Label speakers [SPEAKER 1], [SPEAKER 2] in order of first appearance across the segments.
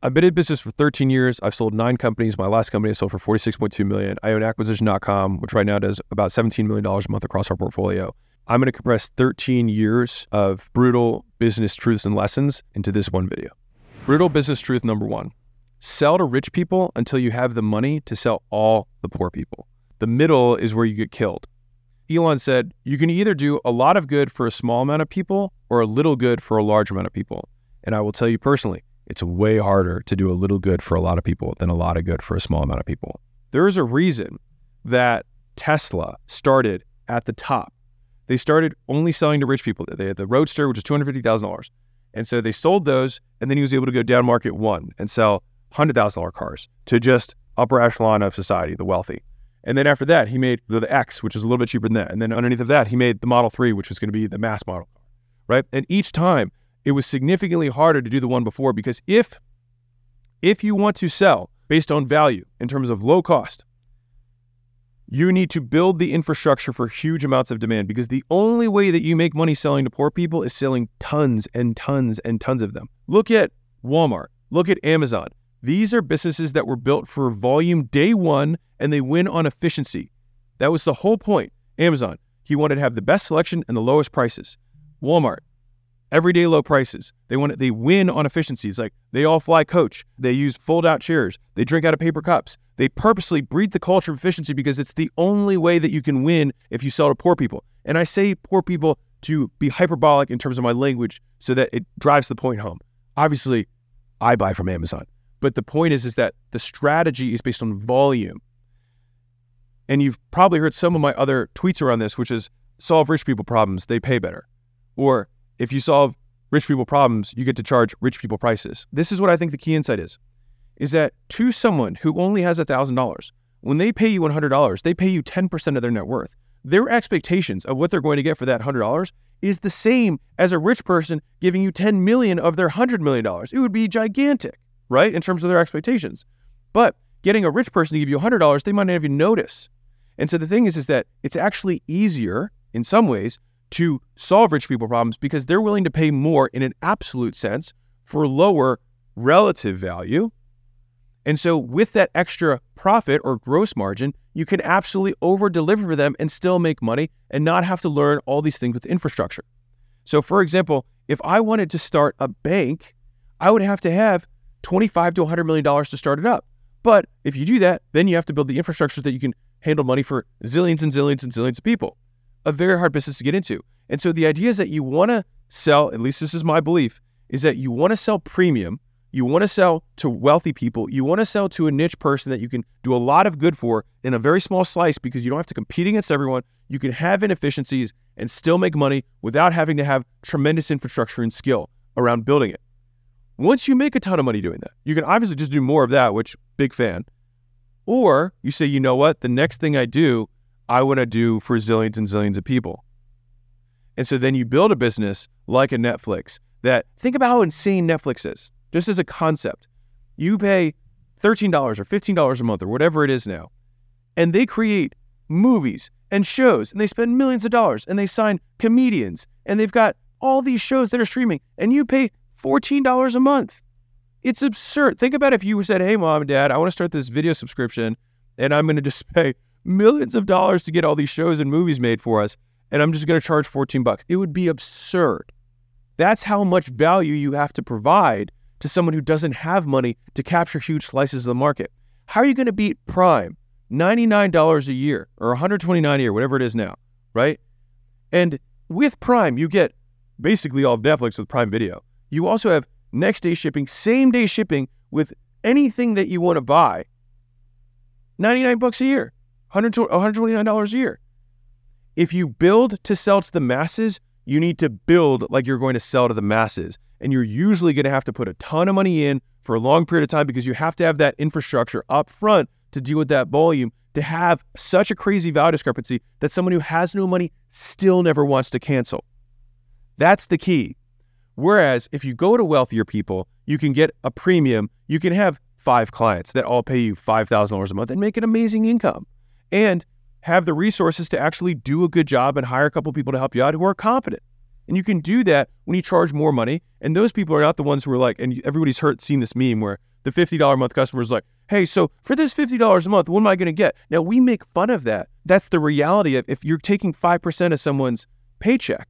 [SPEAKER 1] I've been in business for 13 years. I've sold 9 companies. My last company I sold for $46.2 million. I own Acquisition.com, which right now does about $17 million a month across our portfolio. I'm going to compress 13 years of brutal business truths and lessons into this one video. Brutal business truth number 1. Sell to rich people until you have the money to sell all the poor people. The middle is where you get killed. Elon said, you can either do a lot of good for a small amount of people or a little good for a large amount of people. And I will tell you personally, it's way harder to do a little good for a lot of people than a lot of good for a small amount of people. There is a reason that Tesla started at the top. They started only selling to rich people. They had the Roadster, which is $250,000. And so they sold those, and then he was able to go down market 1 and sell $100,000 cars to just upper echelon of society, the wealthy. And then after that, he made the X, which is a little bit cheaper than that. And then underneath of that, he made the Model 3, which was going to be the mass model car, right? And each time, it was significantly harder to do the one before, because if you want to sell based on value in terms of low cost, you need to build the infrastructure for huge amounts of demand, because the only way that you make money selling to poor people is selling tons and tons and tons of them. Look at Walmart. Look at Amazon. These are businesses that were built for volume day one, and they win on efficiency. That was the whole point. Amazon, he wanted to have the best selection and the lowest prices. Walmart, everyday low prices. They win on efficiencies. Like, they all fly coach. They use fold-out chairs. They drink out of paper cups. They purposely breed the culture of efficiency because it's the only way that you can win if you sell to poor people. And I say poor people to be hyperbolic in terms of my language so that it drives the point home. Obviously, I buy from Amazon. But the point is that the strategy is based on volume. And you've probably heard some of my other tweets around this, which is solve rich people problems, they pay better. Or if you solve rich people problems, you get to charge rich people prices. This is what I think the key insight is that to someone who only has $1,000, when they pay you $100, they pay you 10% of their net worth. Their expectations of what they're going to get for that $100 is the same as a rich person giving you 10 million of their $100 million. It would be gigantic, right, in terms of their expectations. But getting a rich person to give you $100, they might not even notice. And so the thing is that it's actually easier in some ways to solve rich people problems because they're willing to pay more in an absolute sense for lower relative value. And so with that extra profit or gross margin, you can absolutely over-deliver for them and still make money and not have to learn all these things with infrastructure. So for example, if I wanted to start a bank, I would have to have $25 to $100 million to start it up. But if you do that, then you have to build the infrastructure so that you can handle money for zillions and zillions and zillions of people. A very hard business to get into. And so the idea is that you want to sell, at least this is my belief, is that you want to sell premium, you want to sell to wealthy people, you want to sell to a niche person that you can do a lot of good for in a very small slice because you don't have to compete against everyone. You can have inefficiencies and still make money without having to have tremendous infrastructure and skill around building it. Once you make a ton of money doing that, you can obviously just do more of that, which big fan. Or you say, you know what, the next thing I do, I want to do for zillions and zillions of people. And so then you build a business like a Netflix that, think about how insane Netflix is. Just as a concept, you pay $13 or $15 a month or whatever it is now, and they create movies and shows, and they spend millions of dollars, and they sign comedians, and they've got all these shows that are streaming, and you pay $14 a month. It's absurd. Think about if you said, hey, mom and dad, I want to start this video subscription, and I'm going to just pay millions of dollars to get all these shows and movies made for us, and I'm just going to charge $14. It would be absurd. That's how much value you have to provide to someone who doesn't have money to capture huge slices of the market. How are you going to beat Prime? $99 a year or $129 a year, whatever it is now, right? And with Prime, you get basically all of Netflix with Prime Video. You also have next day shipping, same day shipping with anything that you want to buy. $99 a year, $129 a year. If you build to sell to the masses, you need to build like you're going to sell to the masses. And you're usually going to have to put a ton of money in for a long period of time because you have to have that infrastructure up front to deal with that volume, to have such a crazy value discrepancy that someone who has no money still never wants to cancel. That's the key. Whereas if you go to wealthier people, you can get a premium. You can have 5 clients that all pay you $5,000 a month and make an amazing income and have the resources to actually do a good job and hire a couple people to help you out who are competent. And you can do that when you charge more money. And those people are not the ones who are like, and everybody's seen this meme where the $50 a month customer is like, hey, so for this $50 a month, what am I going to get? Now, we make fun of that. That's the reality of if you're taking 5% of someone's paycheck,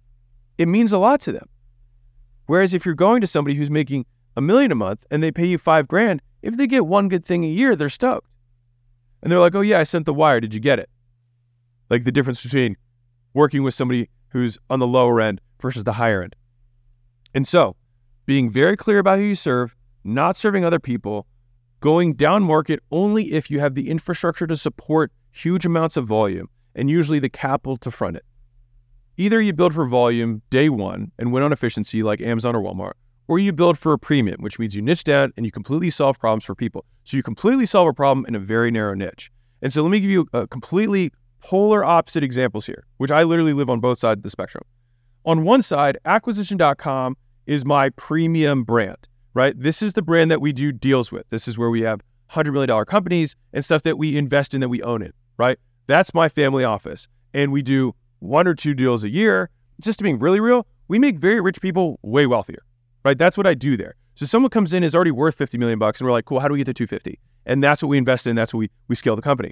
[SPEAKER 1] it means a lot to them. Whereas if you're going to somebody who's making $1 million a month and they pay you $5,000, if they get one good thing a year, they're stoked. And they're like, oh yeah, I sent the wire. Did you get it? Like the difference between working with somebody who's on the lower end versus the higher end. And so being very clear about who you serve, not serving other people, going down market only if you have the infrastructure to support huge amounts of volume and usually the capital to front it. Either you build for volume day one and win on efficiency like Amazon or Walmart, or you build for a premium, which means you niche down and you completely solve problems for people. So you completely solve a problem in a very narrow niche. And so let me give you a completely polar opposite examples here, which I literally live on both sides of the spectrum. On one side, Acquisition.com is my premium brand, right? This is the brand that we do deals with. This is where we have $100 million companies and stuff that we invest in, that we own it, right? That's my family office. And we do 1 or 2 deals a year. Just to being really real, we make very rich people way wealthier, right? That's what I do there. So someone comes in is already worth $50 million and we're like, cool, how do we get to 250? And that's what we invest in. That's what we scale the company.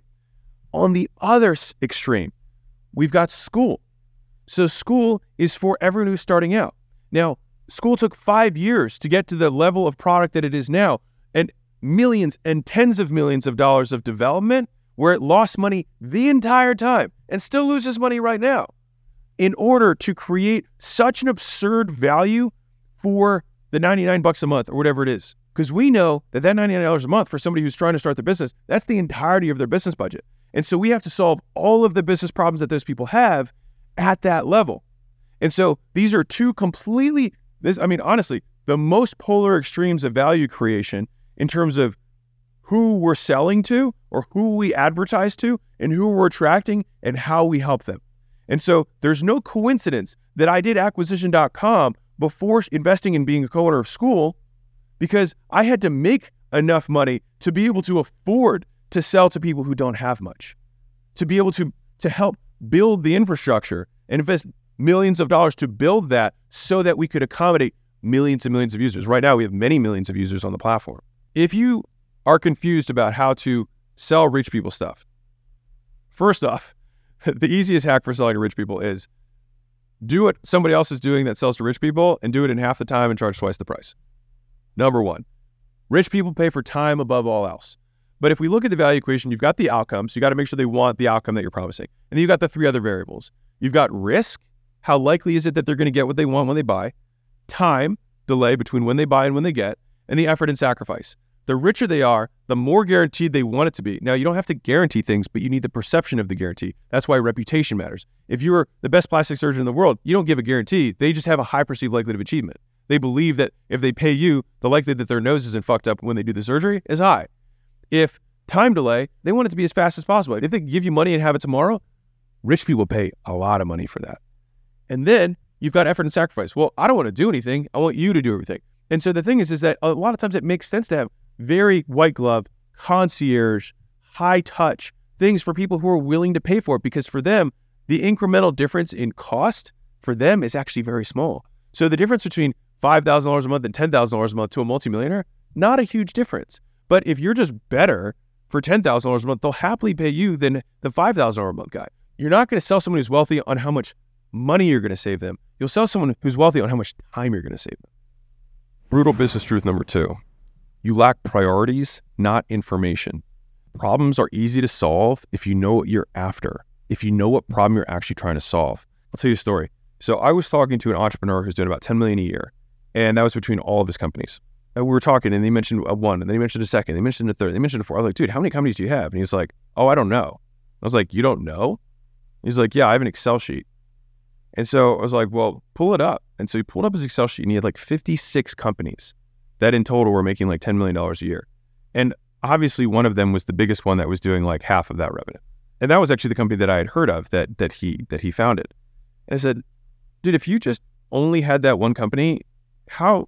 [SPEAKER 1] On the other extreme, we've got School. So School is for everyone who's starting out. Now, School took 5 years to get to the level of product that it is now, and millions and tens of millions of dollars of development where it lost money the entire time and still loses money right now in order to create such an absurd value for the $99 a month or whatever it is. Because we know that $99 a month for somebody who's trying to start their business, that's the entirety of their business budget. And so we have to solve all of the business problems that those people have at that level. And so these are two completely, honestly, the most polar extremes of value creation in terms of who we're selling to or who we advertise to and who we're attracting and how we help them. And so there's no coincidence that I did Acquisition.com before investing in being a co-owner of School, because I had to make enough money to be able to afford to sell to people who don't have much, to be able to help build the infrastructure and invest millions of dollars to build that so that we could accommodate millions and millions of users. Right now, we have many millions of users on the platform. If you are confused about how to sell rich people stuff, first off, the easiest hack for selling to rich people is do what somebody else is doing that sells to rich people and do it in half the time and charge twice the price. Number one, rich people pay for time above all else. But if we look at the value equation, you've got the outcomes. You got to make sure they want the outcome that you're promising. And then you've got the 3 other variables. You've got risk. How likely is it that they're going to get what they want when they buy? Time, delay between when they buy and when they get, and the effort and sacrifice. The richer they are, the more guaranteed they want it to be. Now, you don't have to guarantee things, but you need the perception of the guarantee. That's why reputation matters. If you're the best plastic surgeon in the world, you don't give a guarantee. They just have a high perceived likelihood of achievement. They believe that if they pay you, the likelihood that their nose isn't fucked up when they do the surgery is high. If time delay, they want it to be as fast as possible. If they give you money and have it tomorrow, rich people pay a lot of money for that. And then you've got effort and sacrifice. Well, I don't want to do anything. I want you to do everything. And so the thing is that a lot of times it makes sense to have very white glove, concierge, high touch things for people who are willing to pay for it, because for them, the incremental difference in cost for them is actually very small. So the difference between $5,000 a month and $10,000 a month to a multimillionaire, not a huge difference. But if you're just better for $10,000 a month, they'll happily pay you than the $5,000 a month guy. You're not going to sell someone who's wealthy on how much money you're going to save them. You'll sell someone who's wealthy on how much time you're going to save them. Brutal business truth number 2. You lack priorities, not information. Problems are easy to solve if you know what you're after, if you know what problem you're actually trying to solve. I'll tell you a story. So I was talking to an entrepreneur who's doing about $10 million a year, and that was between all of his companies. And we were talking, and he mentioned one, and then he mentioned a second, they mentioned a third, they mentioned a fourth. I was like, dude, how many companies do you have? And he's like, oh, I don't know. I was like, you don't know? He's like, yeah, I have an Excel sheet. And so I was like, well, pull it up. And so he pulled up his Excel sheet, and he had like 56 companies that in total were making like $10 million a year. And obviously one of them was the biggest one that was doing like half of that revenue. And that was actually the company that I had heard of that he founded. And I said, dude, if you just only had that one company, how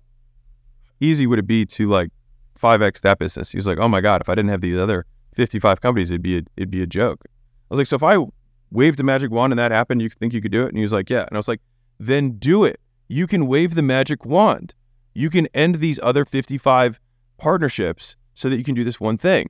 [SPEAKER 1] easy would it be to like 5x that business? He's like, oh my God, if I didn't have these other 55 companies, it'd be a joke. I was like, so if I waved a magic wand and that happened, you think you could do it? And he was like, yeah. And I was like, then do it. You can wave the magic wand. You can end these other 55 partnerships so that you can do this one thing.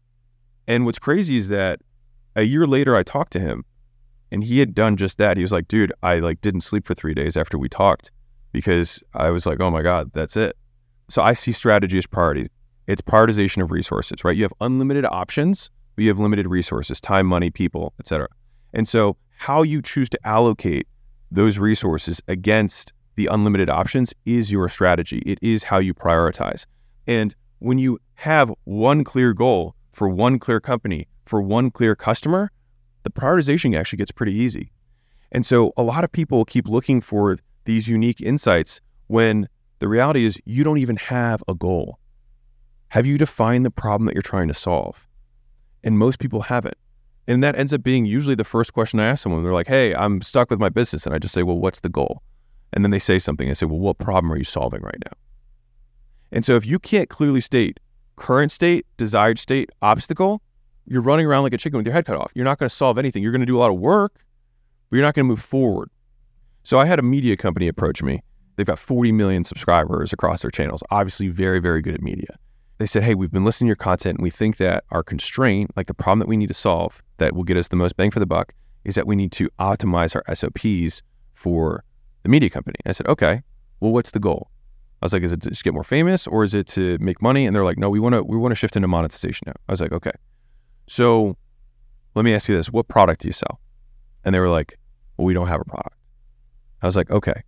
[SPEAKER 1] And what's crazy is that a year later, I talked to him and he had done just that. He was like, dude, I didn't sleep for 3 days after we talked because I was like, oh my God, that's it. So I see strategy as priority. It's prioritization of resources, right? You have unlimited options, but you have limited resources, time, money, people, etc. And so how you choose to allocate those resources against the unlimited options is your strategy. It is how you prioritize. And when you have one clear goal for one clear company, for one clear customer, the prioritization actually gets pretty easy. And so a lot of people keep looking for these unique insights when the reality is you don't even have a goal. Have you defined the problem that you're trying to solve? And most people haven't. And that ends up being usually the first question I ask someone. They're like, hey, I'm stuck with my business. And I just say, well, what's the goal? And then they say something. I say, well, what problem are you solving right now? And so if you can't clearly state current state, desired state, obstacle, you're running around like a chicken with your head cut off. You're not going to solve anything. You're going to do a lot of work, but you're not going to move forward. So I had a media company approach me. They've got 40 million subscribers across their channels, obviously very, very good at media. They said, hey, we've been listening to your content and we think that our constraint, like the problem that we need to solve that will get us the most bang for the buck, is that we need to optimize our SOPs for the media company. I said, okay, well, what's the goal? I was like, is it to just get more famous or is it to make money? And they're like, no, we want to shift into monetization now. I was like, okay. So let me ask you this, what product do you sell? And they were like, well, we don't have a product. I was like, okay.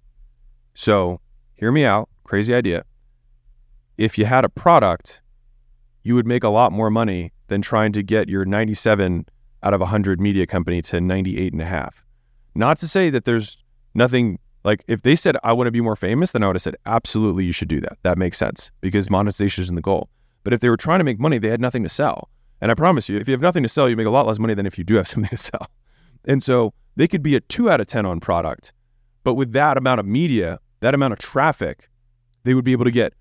[SPEAKER 1] So hear me out, crazy idea. If you had a product, you would make a lot more money than trying to get your 97 out of 100 media company to 98.5. Not to say that there's nothing, like if they said, I want to be more famous, then I would have said, absolutely, you should do that. That makes sense because monetization isn't the goal. But if they were trying to make money, they had nothing to sell. And I promise you, if you have nothing to sell, you make a lot less money than if you do have something to sell. And so they could be a 2 out of 10 on product, but with that amount of media, that amount of traffic, they would be able to get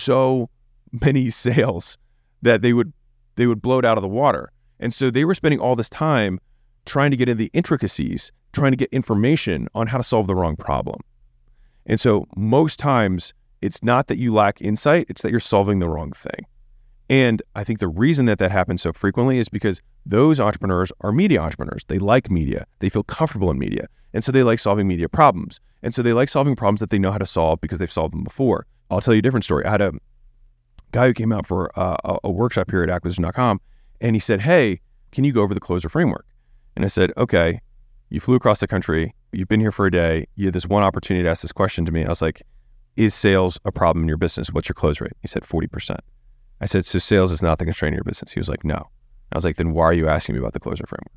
[SPEAKER 1] so many sales that they would blow it out of the water. And so they were spending all this time trying to get into the intricacies, trying to get information on how to solve the wrong problem. And so most times it's not that you lack insight, it's that you're solving the wrong thing. And I think the reason that happens so frequently is because those entrepreneurs are media entrepreneurs. They like media. They feel comfortable in media. And so they like solving media problems. And so they like solving problems that they know how to solve because they've solved them before. I'll tell you a different story. I had a guy who came out for a workshop here at acquisition.com, and he said, hey, can you go over the closer framework? And I said, okay, you flew across the country. You've been here for a day. You had this one opportunity to ask this question to me. I was like, is sales a problem in your business? What's your close rate? He said 40%. I said, so sales is not the constraint in your business. He was like, no. I was like, then why are you asking me about the closer framework?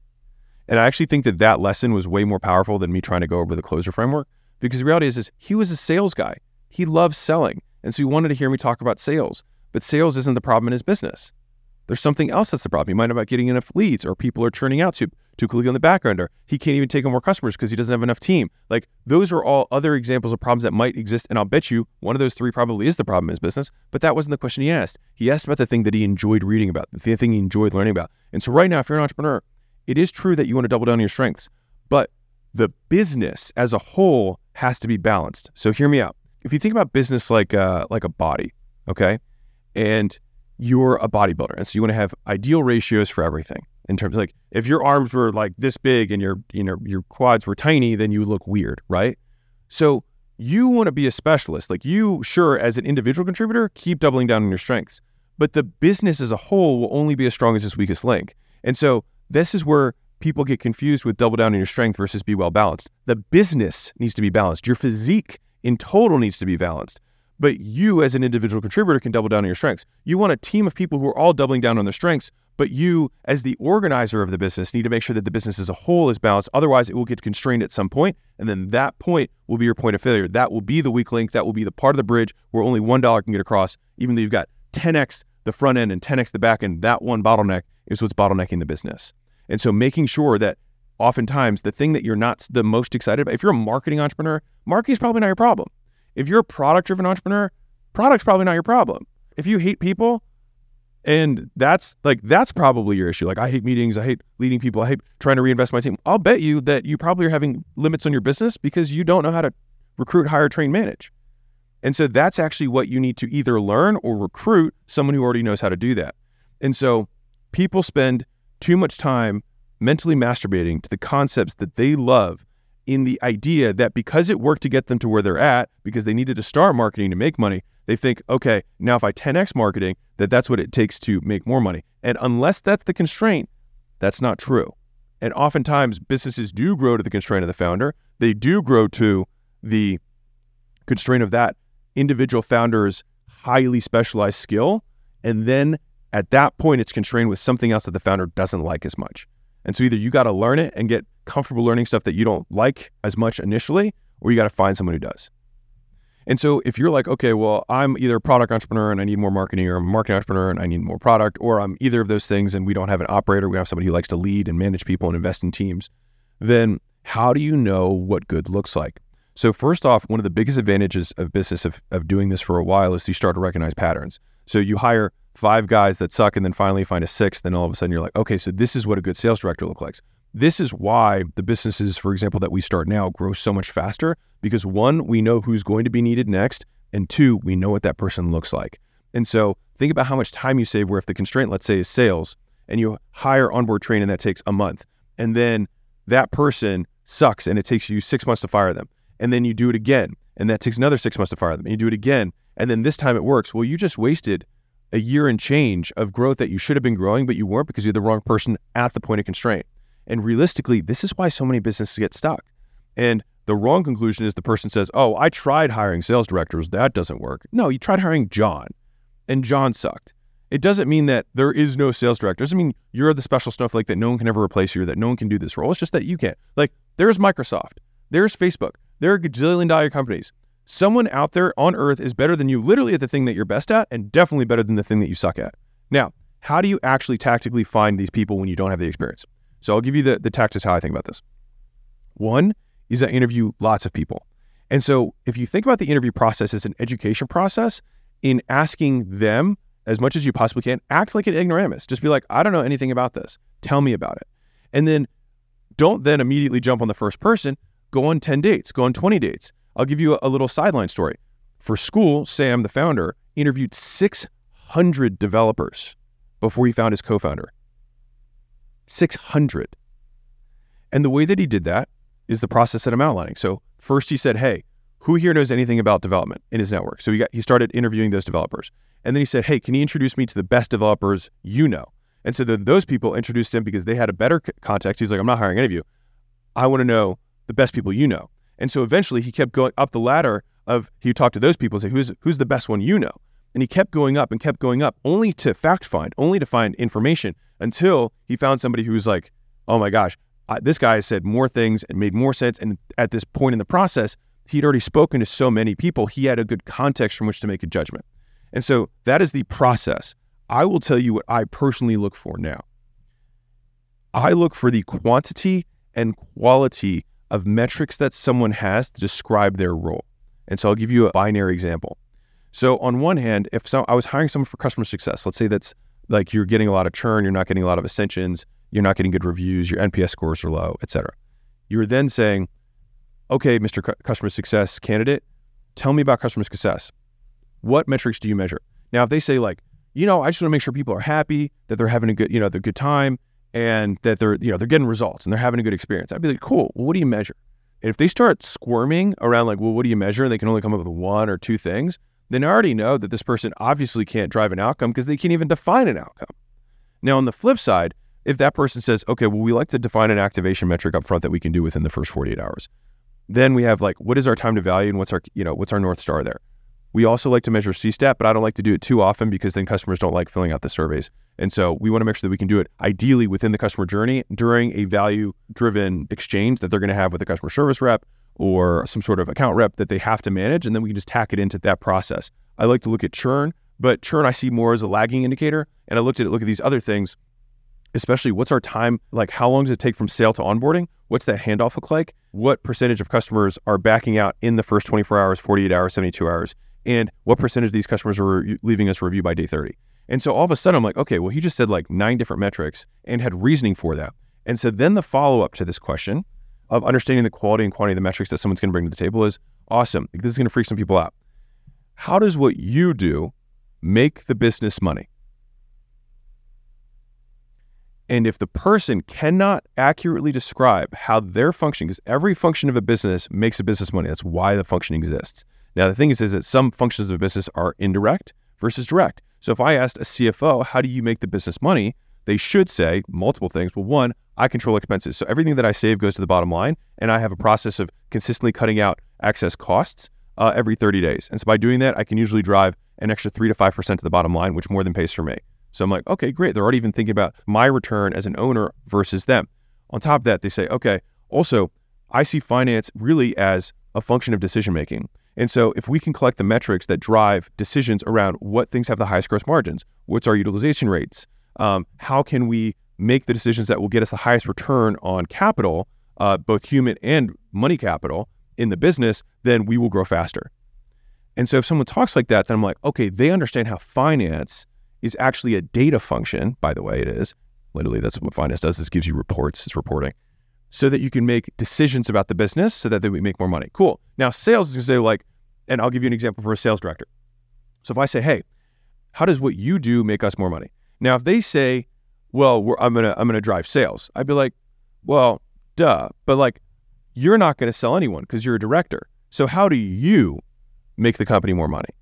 [SPEAKER 1] And I actually think that lesson was way more powerful than me trying to go over the closer framework, because the reality is he was a sales guy. He loves selling. And so he wanted to hear me talk about sales, but sales isn't the problem in his business. There's something else that's the problem. He might not be getting enough leads, or people are churning out too quickly on the back end, or he can't even take on more customers because he doesn't have enough team. Like those are all other examples of problems that might exist. And I'll bet you one of those 3 probably is the problem in his business, but that wasn't the question he asked. He asked about the thing that he enjoyed reading about, the thing he enjoyed learning about. And so right now, if you're an entrepreneur, it is true that you want to double down on your strengths, but the business as a whole has to be balanced. So hear me out. If you think about business like a body, okay, and you're a bodybuilder, and so you want to have ideal ratios for everything. In terms of like, if your arms were like this big and your quads were tiny, then you look weird, right? So you want to be a specialist. Like you, sure, as an individual contributor, keep doubling down on your strengths, but the business as a whole will only be as strong as its weakest link. And so this is where people get confused with double down on your strength versus be well balanced. The business needs to be balanced. Your physique in total needs to be balanced. But you as an individual contributor can double down on your strengths. You want a team of people who are all doubling down on their strengths, but you as the organizer of the business need to make sure that the business as a whole is balanced. Otherwise, it will get constrained at some point, and then that point will be your point of failure. That will be the weak link. That will be the part of the bridge where only $1 can get across, even though you've got 10x the front end and 10x the back end. That one bottleneck is what's bottlenecking the business. And so making sure that oftentimes the thing that you're not the most excited about, if you're a marketing entrepreneur, marketing is probably not your problem. If you're a product-driven entrepreneur, product's probably not your problem. If you hate people, and that's probably your issue. Like, I hate meetings, I hate leading people, I hate trying to reinvest my team. I'll bet you that you probably are having limits on your business because you don't know how to recruit, hire, train, manage. And so that's actually what you need to either learn or recruit someone who already knows how to do that. And so people spend too much time mentally masturbating to the concepts that they love in the idea that because it worked to get them to where they're at, because they needed to start marketing to make money, they think, okay, now if I 10x marketing, that's what it takes to make more money. And unless that's the constraint, that's not true. And oftentimes businesses do grow to the constraint of the founder. They do grow to the constraint of that individual founder's highly specialized skill. And then at that point, it's constrained with something else that the founder doesn't like as much. And so either you got to learn it and get comfortable learning stuff that you don't like as much initially, or you got to find someone who does. And so if you're like, okay, well, I'm either a product entrepreneur and I need more marketing, or I'm a marketing entrepreneur and I need more product, or I'm either of those things and we don't have an operator, we have somebody who likes to lead and manage people and invest in teams, then how do you know what good looks like? So first off, one of the biggest advantages of business of doing this for a while is you start to recognize patterns. So you hire 5 guys that suck and then finally find a 6th, then all of a sudden you're like, okay, so this is what a good sales director looks like. This is why the businesses, for example, that we start now grow so much faster, because 1, we know who's going to be needed next, and 2, we know what that person looks like. And so think about how much time you save where if the constraint, let's say, is sales, and you hire onboard train and that takes a month, and then that person sucks and it takes you 6 months to fire them, and then you do it again, and that takes another 6 months to fire them, and you do it again, and then this time it works. Well, you just wasted a year and change of growth that you should have been growing, but you weren't because you're the wrong person at the point of constraint. And realistically, this is why so many businesses get stuck. And the wrong conclusion is the person says, oh, I tried hiring sales directors. That doesn't work. No, you tried hiring John, and John sucked. It doesn't mean that there is no sales director. It doesn't mean you're the special snowflake that no one can ever replace you, or that no one can do this role. It's just that you can't. Like, there's Microsoft. There's Facebook. There are gajillion-dollar companies. Someone out there on earth is better than you literally at the thing that you're best at, and definitely better than the thing that you suck at. Now, how do you actually tactically find these people when you don't have the experience? So I'll give you the tactics how I think about this. 1 is I interview lots of people. And so if you think about the interview process as an education process, in asking them as much as you possibly can, act like an ignoramus. Just be like, I don't know anything about this. Tell me about it. And then don't then immediately jump on the first person. Go on 10 dates. Go on 20 dates. I'll give you a little sideline story. For school, Sam, the founder, interviewed 600 developers before he found his co-founder. 600. And the way that he did that is the process that I'm outlining. So first he said, hey, who here knows anything about development in his network? So he started interviewing those developers. And then he said, hey, can you introduce me to the best developers you know? And so then those people introduced him because they had a better context. He's like, I'm not hiring any of you. I want to know the best people you know. And so eventually he kept going up the ladder of, he talked to those people and say, who's the best one you know? And he kept going up, only to fact find, only to find information, until he found somebody who was like, oh my gosh, this guy has said more things and made more sense. And at this point in the process, he'd already spoken to so many people, he had a good context from which to make a judgment. And so that is the process. I will tell you what I personally look for now. I look for the quantity and quality of metrics that someone has to describe their role. And so I'll give you a binary example. So on one hand, if I was hiring someone for customer success, let's say that's like you're getting a lot of churn, you're not getting a lot of ascensions, you're not getting good reviews, your NPS scores are low, et cetera. You're then saying, okay, Mr. Customer Success candidate, tell me about customer success. What metrics do you measure? Now, if they say like, I just want to make sure people are happy, that they're having a good, they're good time, and that they're getting results and they're having a good experience, I'd be like, cool, well, what do you measure? And if they start squirming around like, well, what do you measure? And they can only come up with 1 or 2 things, then I already know that this person obviously can't drive an outcome because they can't even define an outcome. Now, on the flip side, if that person says, okay, well, we like to define an activation metric up front that we can do within the first 48 hours. Then we have like, what is our time to value and what's our North Star there? We also like to measure CSAT, but I don't like to do it too often because then customers don't like filling out the surveys. And so we want to make sure that we can do it ideally within the customer journey during a value-driven exchange that they're going to have with a customer service rep or some sort of account rep that they have to manage. And then we can just tack it into that process. I like to look at churn, but churn I see more as a lagging indicator. And I look at these other things, especially what's our time, like how long does it take from sale to onboarding? What's that handoff look like? What percentage of customers are backing out in the first 24 hours, 48 hours, 72 hours? And what percentage of these customers are leaving us a review by day 30? And so all of a sudden I'm like, okay, well, he just said like 9 different metrics and had reasoning for that. And so then the follow-up to this question of understanding the quality and quantity of the metrics that someone's going to bring to the table is awesome. This is going to freak some people out. how does what you do make the business money? And if the person cannot accurately describe how they're functioning, because every function of a business makes a business money, that's why the function exists. Now, the thing is that some functions of a business are indirect versus direct. So if I asked a CFO, how do you make the business money? They should say multiple things. Well, one, I control expenses. So everything that I save goes to the bottom line, and I have a process of consistently cutting out excess costs every 30 days. And so by doing that, I can usually drive an extra 3 to 5% to the bottom line, which more than pays for me. So I'm like, okay, great. They're already even thinking about my return as an owner versus them. On top of that, they say, okay, also, I see finance really as a function of decision-making. And so if we can collect the metrics that drive decisions around what things have the highest gross margins, what's our utilization rates, how can we make the decisions that will get us the highest return on capital, both human and money capital in the business, then we will grow faster. And so if someone talks like that, then I'm like, okay, they understand how finance is actually a data function. By the way, it is. Literally, that's what finance does. This gives you reports, it's reporting, so that you can make decisions about the business so that they make more money. Cool. Now, sales is going to say like, and I'll give you an example for a sales director. So if I say, hey, how does what you do make us more money? Now, if they say, well, I'm gonna drive sales, I'd be like, well, duh. But like, you're not going to sell anyone because you're a director. So how do you make the company more money?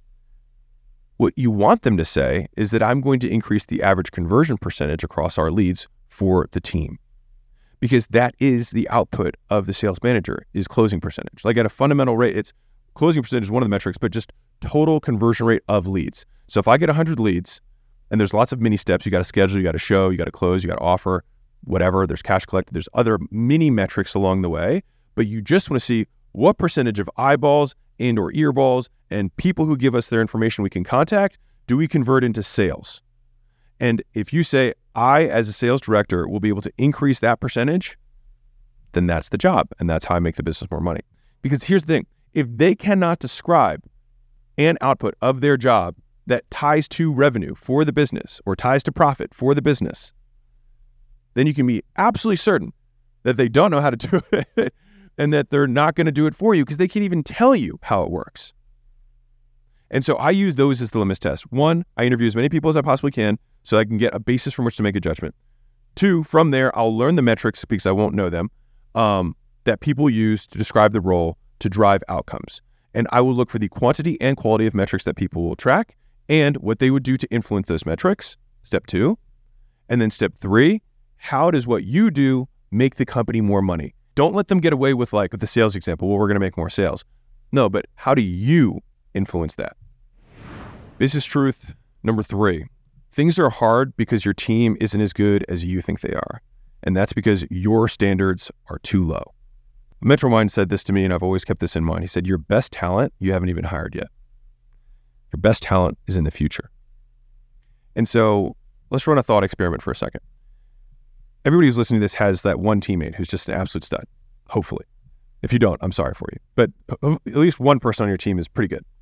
[SPEAKER 1] What you want them to say is that I'm going to increase the average conversion percentage across our leads for the team, because that is the output of the sales manager is closing percentage. Like at a fundamental rate, it's closing percentage is one of the metrics, but just total conversion rate of leads. So if I get 100 leads and there's lots of mini steps, you got to schedule, you got to show, you got to close, you got to offer, whatever, there's cash collected, there's other mini metrics along the way, but you just want to see what percentage of eyeballs and or earballs and people who give us their information we can contact, do we convert into sales? And if you say, I, as a sales director, will be able to increase that percentage, then that's the job. And that's how I make the business more money. Because here's the thing, if they cannot describe an output of their job that ties to revenue for the business or ties to profit for the business, then you can be absolutely certain that they don't know how to do it and that they're not going to do it for you because they can't even tell you how it works. And so I use those as the litmus test. One, I interview as many people as I possibly can so I can get a basis from which to make a judgment. Two, from there, I'll learn the metrics because I won't know them, that people use to describe the role to drive outcomes. And I will look for the quantity and quality of metrics that people will track and what they would do to influence those metrics, step 2. And then step 3, how does what you do make the company more money? Don't let them get away with like the sales example, well, we're going to make more sales. No, but how do you influence that? Business truth number 3, things are hard because your team isn't as good as you think they are. And that's because your standards are too low. A mentor of mine said this to me, and I've always kept this in mind. He said, your best talent, you haven't even hired yet. Your best talent is in the future. And so let's run a thought experiment for a second. Everybody who's listening to this has that one teammate who's just an absolute stud, hopefully. If you don't, I'm sorry for you. But at least one person on your team is pretty good.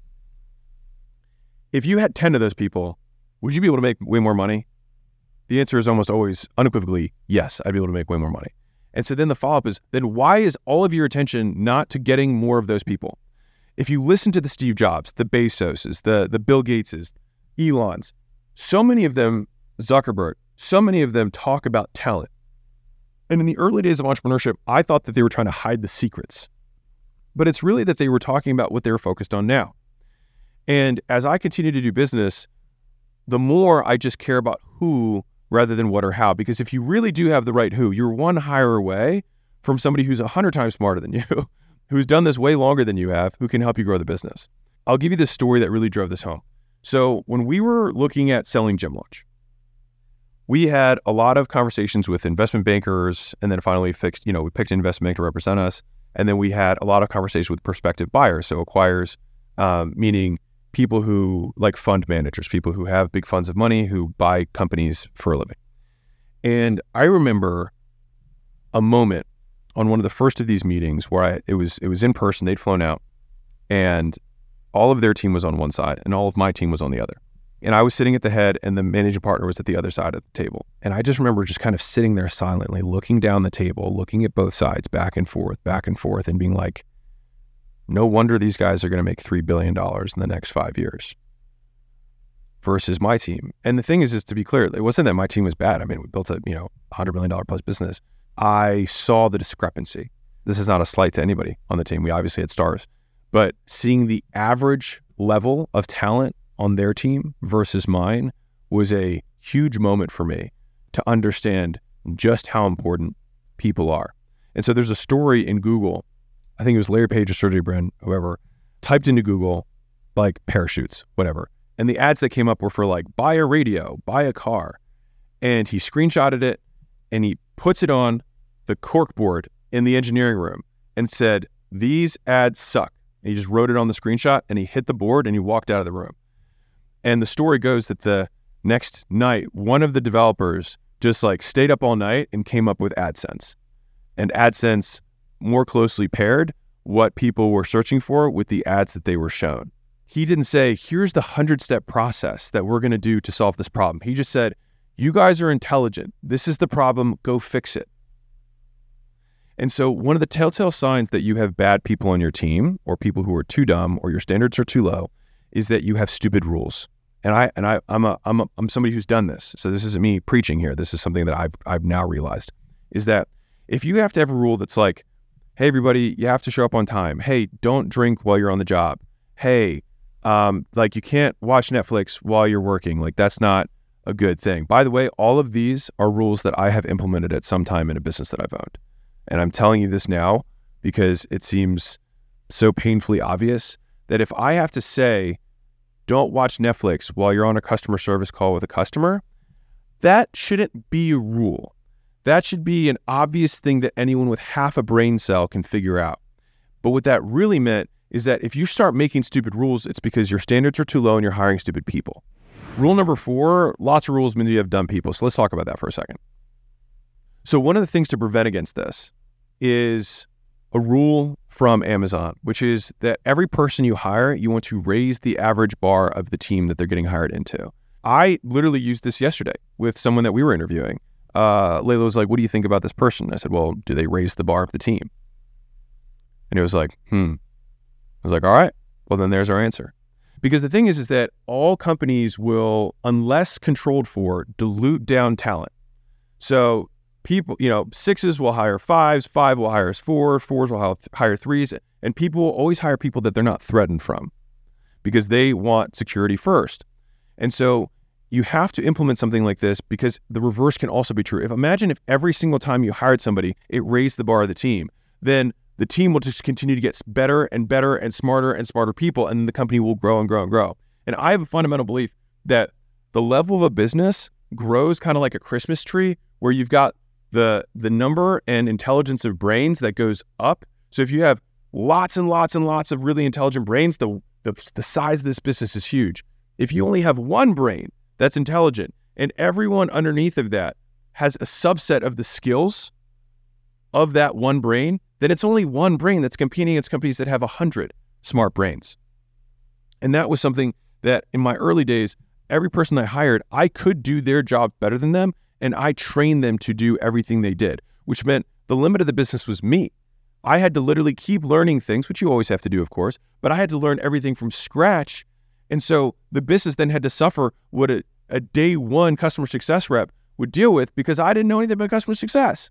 [SPEAKER 1] If you had 10 of those people, would you be able to make way more money? The answer is almost always unequivocally, yes, I'd be able to make way more money. And so then the follow-up is, then why is all of your attention not to getting more of those people? If you listen to the Steve Jobs, the Bezoses, the Bill Gateses, Elons, so many of them, Zuckerberg, so many of them talk about talent. And in the early days of entrepreneurship, I thought that they were trying to hide the secrets. But it's really that they were talking about what they were focused on now. And as I continue to do business, the more I just care about who rather than what or how. Because if you really do have the right who, you're one hire away from somebody who's 100 times smarter than you, who's done this way longer than you have, who can help you grow the business. I'll give you this story that really drove this home. So when we were looking at selling Gym Launch, we had a lot of conversations with investment bankers, and then finally we picked an investment bank to represent us. And then we had a lot of conversations with prospective buyers. So acquirers, meaning people who like fund managers, people who have big funds of money who buy companies for a living. And I remember a moment on one of the first of these meetings where it was in person, they'd flown out, and all of their team was on one side and all of my team was on the other. And I was sitting at the head and the managing partner was at the other side of the table. And I just remember just kind of sitting there silently, looking down the table, looking at both sides, back and forth, and being like, No wonder these guys are going to make $3 billion in the next 5 years versus my team. And the thing is, just to be clear, it wasn't that my team was bad. I mean, we built a, $100 million plus business. I saw the discrepancy. This is not a slight to anybody on the team. We obviously had stars, but seeing the average level of talent on their team versus mine was a huge moment for me to understand just how important people are. And so there's a story in Google, I think it was Larry Page or Sergey Brin, whoever, typed into Google, like parachutes, whatever. And the ads that came up were for like, buy a radio, buy a car. And he screenshotted it and he puts it on the corkboard in the engineering room and said, these ads suck. And he just wrote it on the screenshot and he hit the board and he walked out of the room. And the story goes that the next night, one of the developers just like stayed up all night and came up with AdSense. And AdSense more closely paired what people were searching for with the ads that they were shown. He didn't say, here's the 100-step process that we're going to do to solve this problem. He just said, you guys are intelligent. This is the problem. Go fix it. And so one of the telltale signs that you have bad people on your team or people who are too dumb or your standards are too low is that you have stupid rules. And I'm somebody who's done this. So this isn't me preaching here. This is something that I've now realized is that if you have to have a rule that's like, hey, everybody, you have to show up on time. Hey, don't drink while you're on the job. Hey, like you can't watch Netflix while you're working. Like that's not a good thing. By the way, all of these are rules that I have implemented at some time in a business that I've owned. And I'm telling you this now because it seems so painfully obvious that if I have to say, don't watch Netflix while you're on a customer service call with a customer, that shouldn't be a rule. That should be an obvious thing that anyone with half a brain cell can figure out. But what that really meant is that if you start making stupid rules, it's because your standards are too low and you're hiring stupid people. Rule number 4, lots of rules mean you have dumb people. So let's talk about that for a second. So one of the things to prevent against this is a rule from Amazon, which is that every person you hire, you want to raise the average bar of the team that they're getting hired into. I literally used this yesterday with someone that we were interviewing. Layla was like, what do you think about this person? I said, well, do they raise the bar of the team? And he was like, I was like, all right, well, then there's our answer. Because the thing is that all companies will, unless controlled for, dilute down talent. So people, 6s will hire 5s, 5 will hire 4s will hire 3s, and people will always hire people that they're not threatened from because they want security first. And so you have to implement something like this because the reverse can also be true. Imagine if every single time you hired somebody, it raised the bar of the team, then the team will just continue to get better and better and smarter people, and the company will grow and grow and grow. And I have a fundamental belief that the level of a business grows kind of like a Christmas tree where you've got the number and intelligence of brains that goes up. So if you have lots and lots and lots of really intelligent brains, the size of this business is huge. If you only have one brain that's intelligent and everyone underneath of that has a subset of the skills of that one brain, then it's only one brain that's competing against companies that have 100 smart brains. And that was something that in my early days, every person I hired, I could do their job better than them, and I trained them to do everything they did, which meant the limit of the business was me. I had to literally keep learning things, which you always have to do, of course, but I had to learn everything from scratch. And so the business then had to suffer what a day one customer success rep would deal with because I didn't know anything about customer success.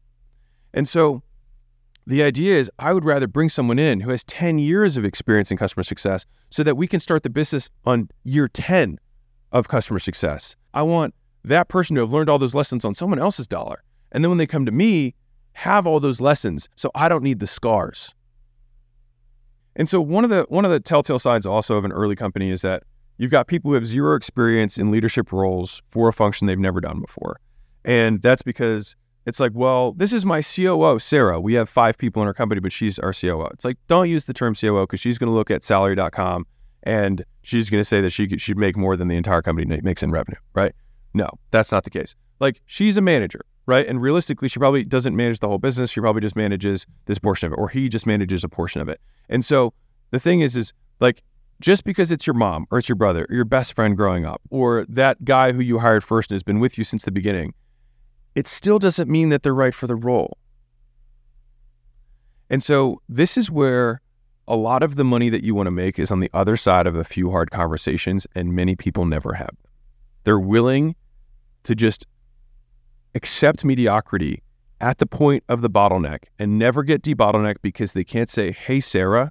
[SPEAKER 1] And so the idea is I would rather bring someone in who has 10 years of experience in customer success so that we can start the business on year 10 of customer success. I want that person to have learned all those lessons on someone else's dollar. And then when they come to me, have all those lessons so I don't need the scars. And so one of the telltale signs also of an early company is that you've got people who have zero experience in leadership roles for a function they've never done before. And that's because it's like, well, this is my COO, Sarah. We have 5 people in our company, but she's our COO. It's like, don't use the term COO because she's going to look at salary.com and she's going to say that she'd make more than the entire company makes in revenue, right? No, that's not the case. Like, she's a manager, right? And realistically, she probably doesn't manage the whole business. She probably just manages this portion of it, or he just manages a portion of it. And so the thing is like, just because it's your mom or it's your brother or your best friend growing up, or that guy who you hired first and has been with you since the beginning, it still doesn't mean that they're right for the role. And so this is where a lot of the money that you want to make is on the other side of a few hard conversations, and many people never have them. They're willing to just accept mediocrity at the point of the bottleneck and never get debottlenecked because they can't say, hey, Sarah,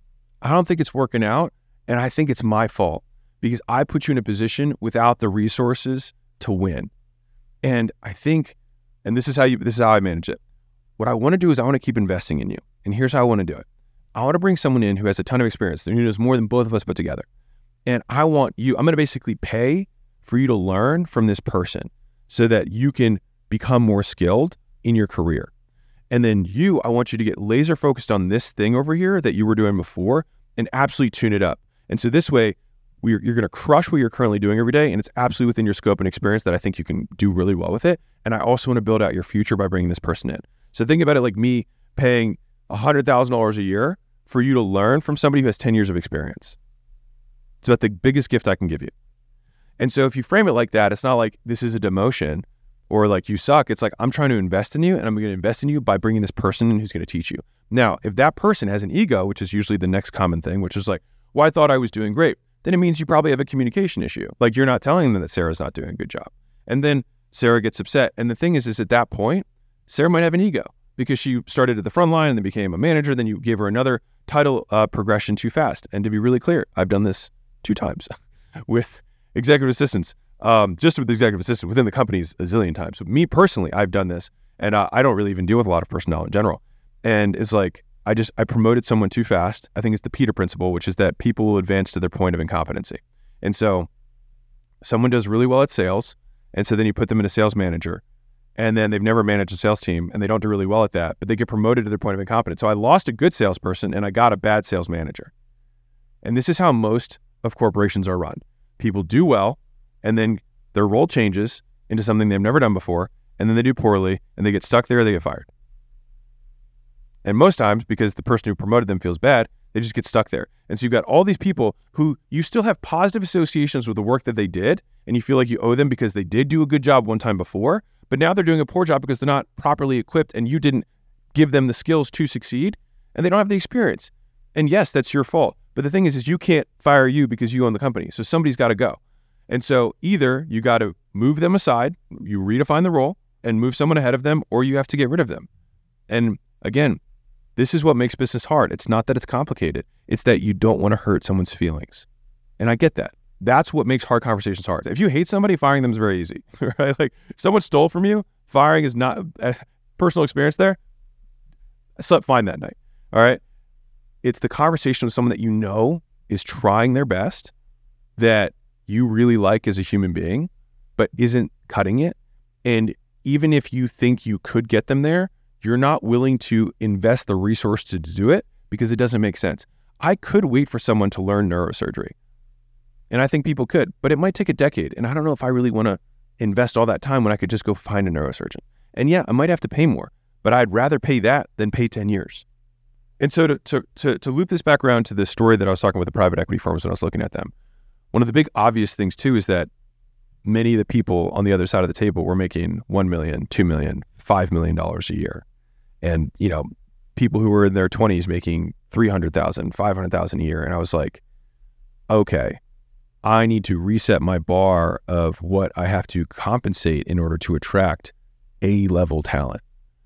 [SPEAKER 1] I don't think it's working out, and I think it's my fault because I put you in a position without the resources to win. And I think, and this is how I manage it. What I want to do is I want to keep investing in you. And here's how I want to do it. I want to bring someone in who has a ton of experience, who knows more than both of us put together. And I'm going to basically pay for you to learn from this person so that you can become more skilled in your career. And then I want you to get laser focused on this thing over here that you were doing before and absolutely tune it up. And so this way, you're going to crush what you're currently doing every day, and it's absolutely within your scope and experience that I think you can do really well with it. And I also want to build out your future by bringing this person in. So think about it like me paying $100,000 a year for you to learn from somebody who has 10 years of experience. It's about the biggest gift I can give you. And so if you frame it like that, it's not like this is a demotion or like you suck. It's like, I'm trying to invest in you, and I'm going to invest in you by bringing this person in who's going to teach you. Now, if that person has an ego, which is usually the next common thing, which is like, well, I thought I was doing great, then it means you probably have a communication issue. Like you're not telling them that Sarah's not doing a good job. And then Sarah gets upset. And the thing is at that point, Sarah might have an ego because she started at the front line and then became a manager. Then you gave her another title progression too fast. And to be really clear, I've done this 2 times with executive assistants, just with the executive assistant within the companies a zillion times. So me personally, I've done this, and I don't really even deal with a lot of personnel in general. And it's like, I promoted someone too fast. I think it's the Peter principle, which is that people will advance to their point of incompetency. And so someone does really well at sales, and so then you put them in a sales manager, and then they've never managed a sales team, and they don't do really well at that, but they get promoted to their point of incompetence. So I lost a good salesperson, and I got a bad sales manager. And this is how most of corporations are run. People do well, and then their role changes into something they've never done before, and then they do poorly, and they get stuck there, or they get fired. And most times, because the person who promoted them feels bad, they just get stuck there. And so you've got all these people who you still have positive associations with the work that they did, and you feel like you owe them because they did do a good job one time before, but now they're doing a poor job because they're not properly equipped and you didn't give them the skills to succeed, and they don't have the experience. And yes, that's your fault. But the thing is you can't fire you because you own the company. So somebody's got to go. And so either you got to move them aside, you redefine the role and move someone ahead of them, or you have to get rid of them. And again, this is what makes business hard. It's not that it's complicated. It's that you don't want to hurt someone's feelings. And I get that. That's what makes hard conversations hard. If you hate somebody, firing them is very easy, right? Like if someone stole from you, firing is not personal experience there. I slept fine that night. All right. It's the conversation with someone that you know is trying their best, that you really like as a human being, but isn't cutting it. And even if you think you could get them there, you're not willing to invest the resource to do it because it doesn't make sense. I could wait for someone to learn neurosurgery, and I think people could, but it might take a decade. And I don't know if I really want to invest all that time when I could just go find a neurosurgeon. And yeah, I might have to pay more, but I'd rather pay that than pay 10 years. And so to loop this back around to the story that I was talking with the private equity firms when I was looking at them, one of the big obvious things too is that many of the people on the other side of the table were making $1 million, $2 million, $5 million a year. And, you know, people who were in their 20s making $300,000, $500,000 a year. And I was like, okay, I need to reset my bar of what I have to compensate in order to attract A-level talent.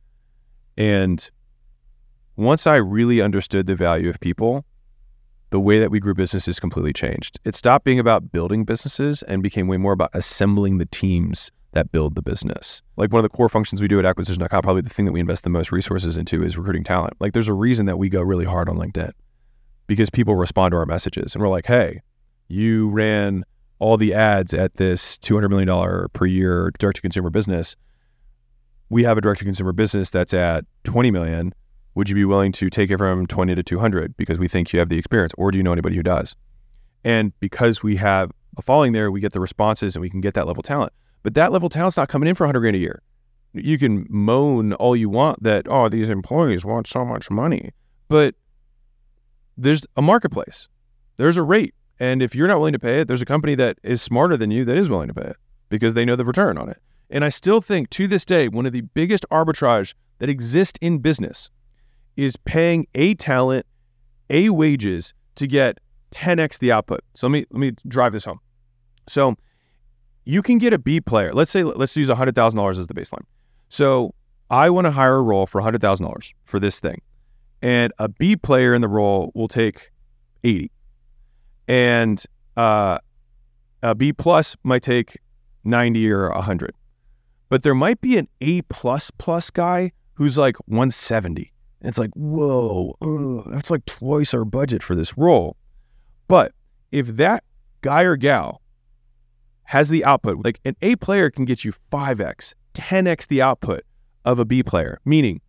[SPEAKER 1] And once I really understood the value of people, the way that we grew businesses completely changed. It stopped being about building businesses and became way more about assembling the teams that build the business. Like one of the core functions we do at Acquisition.com, probably the thing that we invest the most resources into is recruiting talent. Like there's a reason that we go really hard on LinkedIn because people respond to our messages and we're like, hey, you ran all the ads at this $200 million per year direct-to-consumer business. We have a direct-to-consumer business that's at 20 million. Would you be willing to take it from 20 to 200 because we think you have the experience, or do you know anybody who does? And because we have a following there, we get the responses and we can get that level talent. But that level talent's not coming in for $100,000 a year. You can moan all you want that, oh, these employees want so much money, but there's a marketplace. There's a rate. And if you're not willing to pay it, there's a company that is smarter than you that is willing to pay it because they know the return on it. And I still think to this day, one of the biggest arbitrage that exists in business is paying a talent A wages to get 10x the output. So let me drive this home. So you can get a B player. Let's use $100,000 as the baseline. So I want to hire a role for $100,000 for this thing. And a B player in the role will take 80. And a B plus might take 90 or 100. But there might be an A plus guy who's like 170. And it's like, whoa, that's like twice our budget for this role. But if that guy or gal has the output, like an A player can get you 5x, 10x the output of a B player, meaning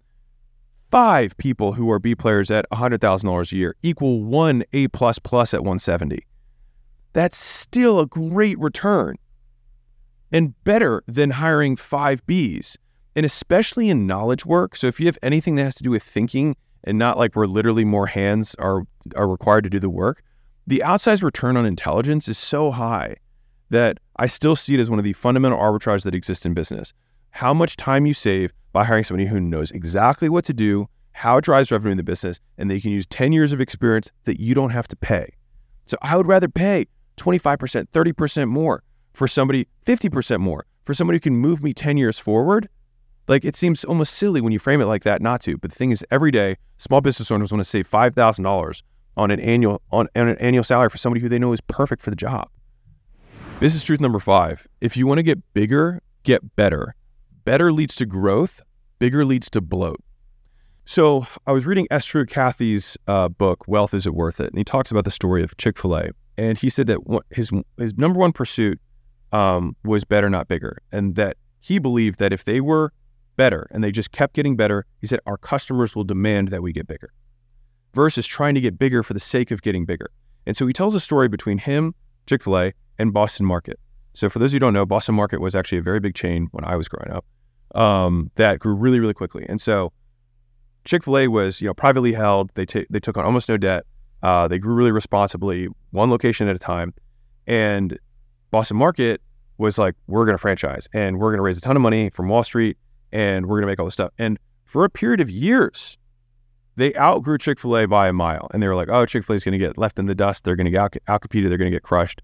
[SPEAKER 1] 5 people who are B players at $100,000 a year equal 1 A plus at 170. That's still a great return and better than hiring 5 Bs. And especially in knowledge work. So if you have anything that has to do with thinking and not like where literally more hands are required to do the work, the outsized return on intelligence is so high that I still see it as one of the fundamental arbitrages that exists in business. How much time you save by hiring somebody who knows exactly what to do, how it drives revenue in the business, and they can use 10 years of experience that you don't have to pay. So I would rather pay 25%, 30% more for somebody, 50% more for somebody who can move me 10 years forward. Like, it seems almost silly when you frame it like that not to. But the thing is, every day, small business owners want to save $5,000 on an annual salary for somebody who they know is perfect for the job. Business truth number 5: if you want to get bigger, get better. Better leads to growth. Bigger leads to bloat. So I was reading Esther Cathy's book, Wealth, Is It Worth It? And he talks about the story of Chick-fil-A. And he said that his number one pursuit was better, not bigger. And that he believed that if they were better and they just kept getting better, he said, our customers will demand that we get bigger versus trying to get bigger for the sake of getting bigger. And so he tells a story between him, Chick-fil-A, and Boston Market. So for those who don't know, Boston Market was actually a very big chain when I was growing up that grew really, really quickly. And so Chick-fil-A was, privately held. They took on almost no debt. They grew really responsibly, one location at a time. And Boston Market was like, we're going to franchise and we're going to raise a ton of money from Wall Street and we're going to make all this stuff. And for a period of years, they outgrew Chick-fil-A by a mile. And they were like, oh, Chick-fil-A is going to get left in the dust. They're going to get out-competed. They're going to get crushed.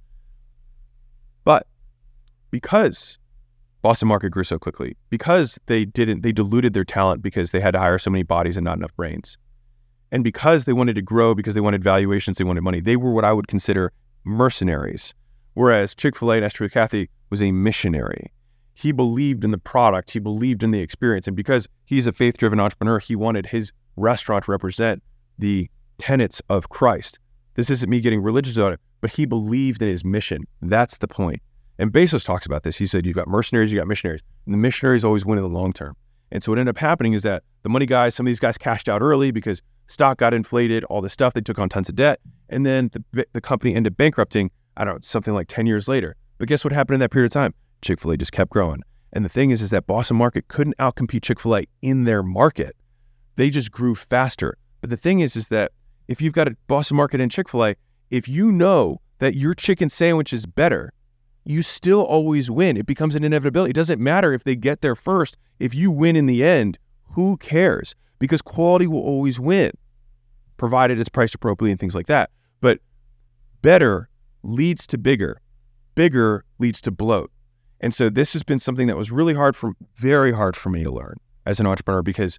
[SPEAKER 1] But because Boston Market grew so quickly, because they diluted their talent because they had to hire so many bodies and not enough brains. And because they wanted to grow, because they wanted valuations, they wanted money, they were what I would consider mercenaries. Whereas Chick-fil-A and Esther Cathy was a missionary. He believed in the product. He believed in the experience. And because he's a faith-driven entrepreneur, he wanted his restaurant to represent the tenets of Christ. This isn't me getting religious about it, but he believed in his mission. That's the point. And Bezos talks about this. He said, you've got mercenaries, you got missionaries. And the missionaries always win in the long term. And so what ended up happening is that the money guys, some of these guys cashed out early because stock got inflated, all this stuff. They took on tons of debt. And then the company ended up bankrupting, I don't know, something like 10 years later. But guess what happened in that period of time? Chick-fil-A just kept growing. And the thing is that Boston Market couldn't outcompete Chick-fil-A in their market. They just grew faster. But the thing is that if you've got a Boston Market and Chick-fil-A, if you know that your chicken sandwich is better, you still always win. It becomes an inevitability. It doesn't matter if they get there first. If you win in the end, who cares? Because quality will always win, provided it's priced appropriately and things like that. But better leads to bigger. Bigger leads to bloat. And so this has been something that was really very hard for me to learn as an entrepreneur because,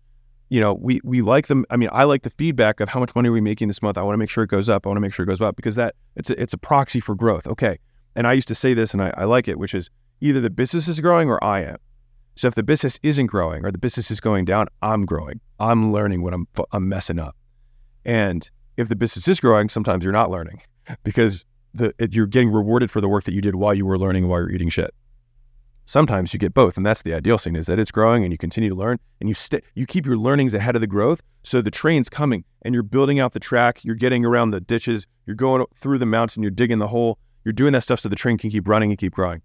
[SPEAKER 1] we like them. I mean, I like the feedback of how much money are we making this month. I want to make sure it goes up. I want to make sure it goes up because it's a proxy for growth. Okay. And I used to say this and I like it, which is either the business is growing or I am. So if the business isn't growing or the business is going down, I'm growing. I'm learning what I'm messing up. And if the business is growing, sometimes you're not learning because you're getting rewarded for the work that you did while you were learning, while you're eating shit. Sometimes you get both, and that's the ideal thing, is that it's growing and you continue to learn and you keep your learnings ahead of the growth. So the train's coming and you're building out the track, you're getting around the ditches, you're going through the mountain, you're digging the hole, you're doing that stuff so the train can keep running and keep growing.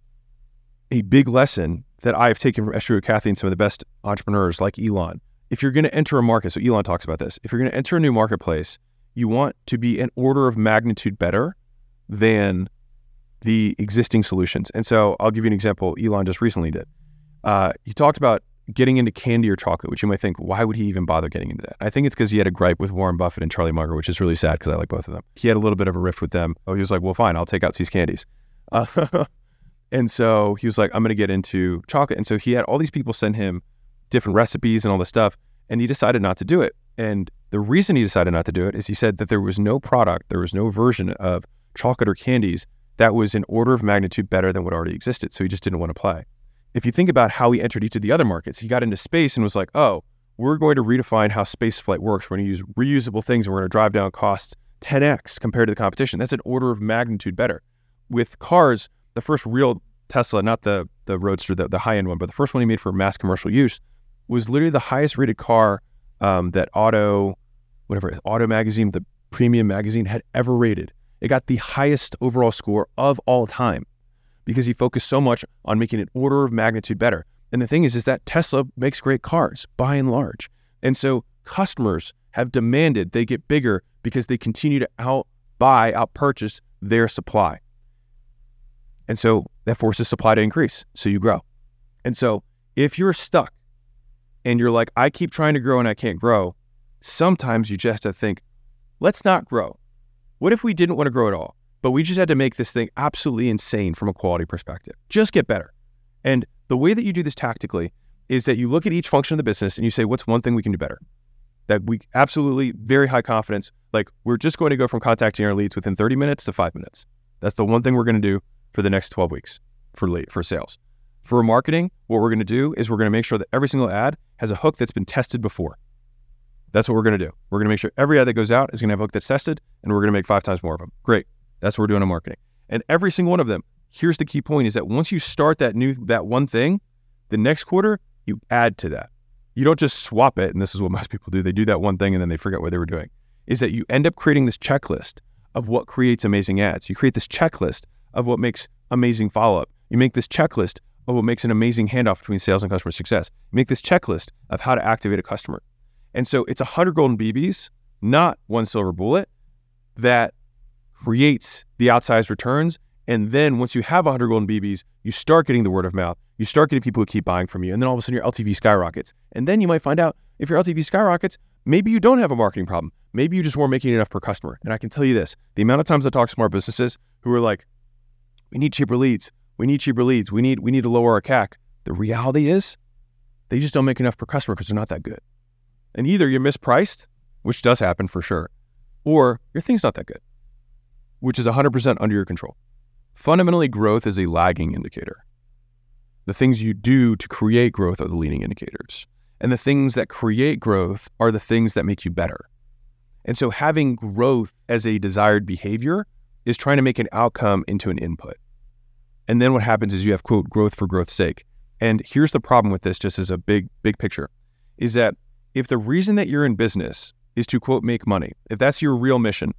[SPEAKER 1] A big lesson that I've taken from Esther Cathy and some of the best entrepreneurs like Elon, if you're going to enter a market, so Elon talks about this, if you're going to enter a new marketplace, you want to be an order of magnitude better than the existing solutions. And so I'll give you an example Elon just recently did. He talked about getting into candy or chocolate, which you might think, why would he even bother getting into that? I think it's because he had a gripe with Warren Buffett and Charlie Munger, which is really sad because I like both of them. He had a little bit of a rift with them. Oh, he was like, well, fine, I'll take out these candies. And so he was like, I'm going to get into chocolate. And so he had all these people send him different recipes and all this stuff, and he decided not to do it. And the reason he decided not to do it is he said that there was no product, there was no version of chocolate or candies that was an order of magnitude better than what already existed. So he just didn't want to play. If you think about how he entered each of the other markets, he got into space and was like, oh, we're going to redefine how space flight works. We're going to use reusable things and we're going to drive down costs 10x compared to the competition. That's an order of magnitude better. With cars, the first real Tesla, not the Roadster, the high-end one, but the first one he made for mass commercial use was literally the highest rated car that Auto Magazine, the premium magazine, had ever rated. It got the highest overall score of all time because he focused so much on making an order of magnitude better. And the thing is that Tesla makes great cars by and large. And so customers have demanded they get bigger because they continue to outpurchase their supply. And so that forces supply to increase. So you grow. And so if you're stuck and you're like, I keep trying to grow and I can't grow, sometimes you just have to think, let's not grow. What if we didn't want to grow at all, but we just had to make this thing absolutely insane from a quality perspective? Just get better. And the way that you do this tactically is that you look at each function of the business and you say, what's one thing we can do better? That we absolutely, very high confidence, like we're just going to go from contacting our leads within 30 minutes to 5 minutes. That's the one thing we're going to do for the next 12 weeks for sales. For marketing, what we're going to do is we're going to make sure that every single ad has a hook that's been tested before. That's what we're going to do. We're going to make sure every ad that goes out is going to have a hook that's tested, and we're going to make 5 times more of them. Great. That's what we're doing in marketing. And every single one of them, here's the key point, is that once you start that one thing, the next quarter, you add to that. You don't just swap it, and this is what most people do. They do that one thing, and then they forget what they were doing. Is that you end up creating this checklist of what creates amazing ads. You create this checklist of what makes amazing follow-up. You make this checklist of what makes an amazing handoff between sales and customer success. You make this checklist of how to activate a customer. And so it's 100 golden BBs, not one silver bullet, that creates the outsized returns. And then once you have 100 golden BBs, you start getting the word of mouth. You start getting people who keep buying from you. And then all of a sudden your LTV skyrockets. And then you might find out if your LTV skyrockets, maybe you don't have a marketing problem. Maybe you just weren't making enough per customer. And I can tell you this, the amount of times I talk to smart businesses who are like, we need cheaper leads. We need cheaper leads. We need to lower our CAC. The reality is they just don't make enough per customer because they're not that good. And either you're mispriced, which does happen for sure, or your thing's not that good, which is 100% under your control. Fundamentally, growth is a lagging indicator. The things you do to create growth are the leading indicators. And the things that create growth are the things that make you better. And so having growth as a desired behavior is trying to make an outcome into an input. And then what happens is you have, quote, growth for growth's sake. And here's the problem with this, just as a big picture, is that if the reason that you're in business is to, quote, make money, if that's your real mission,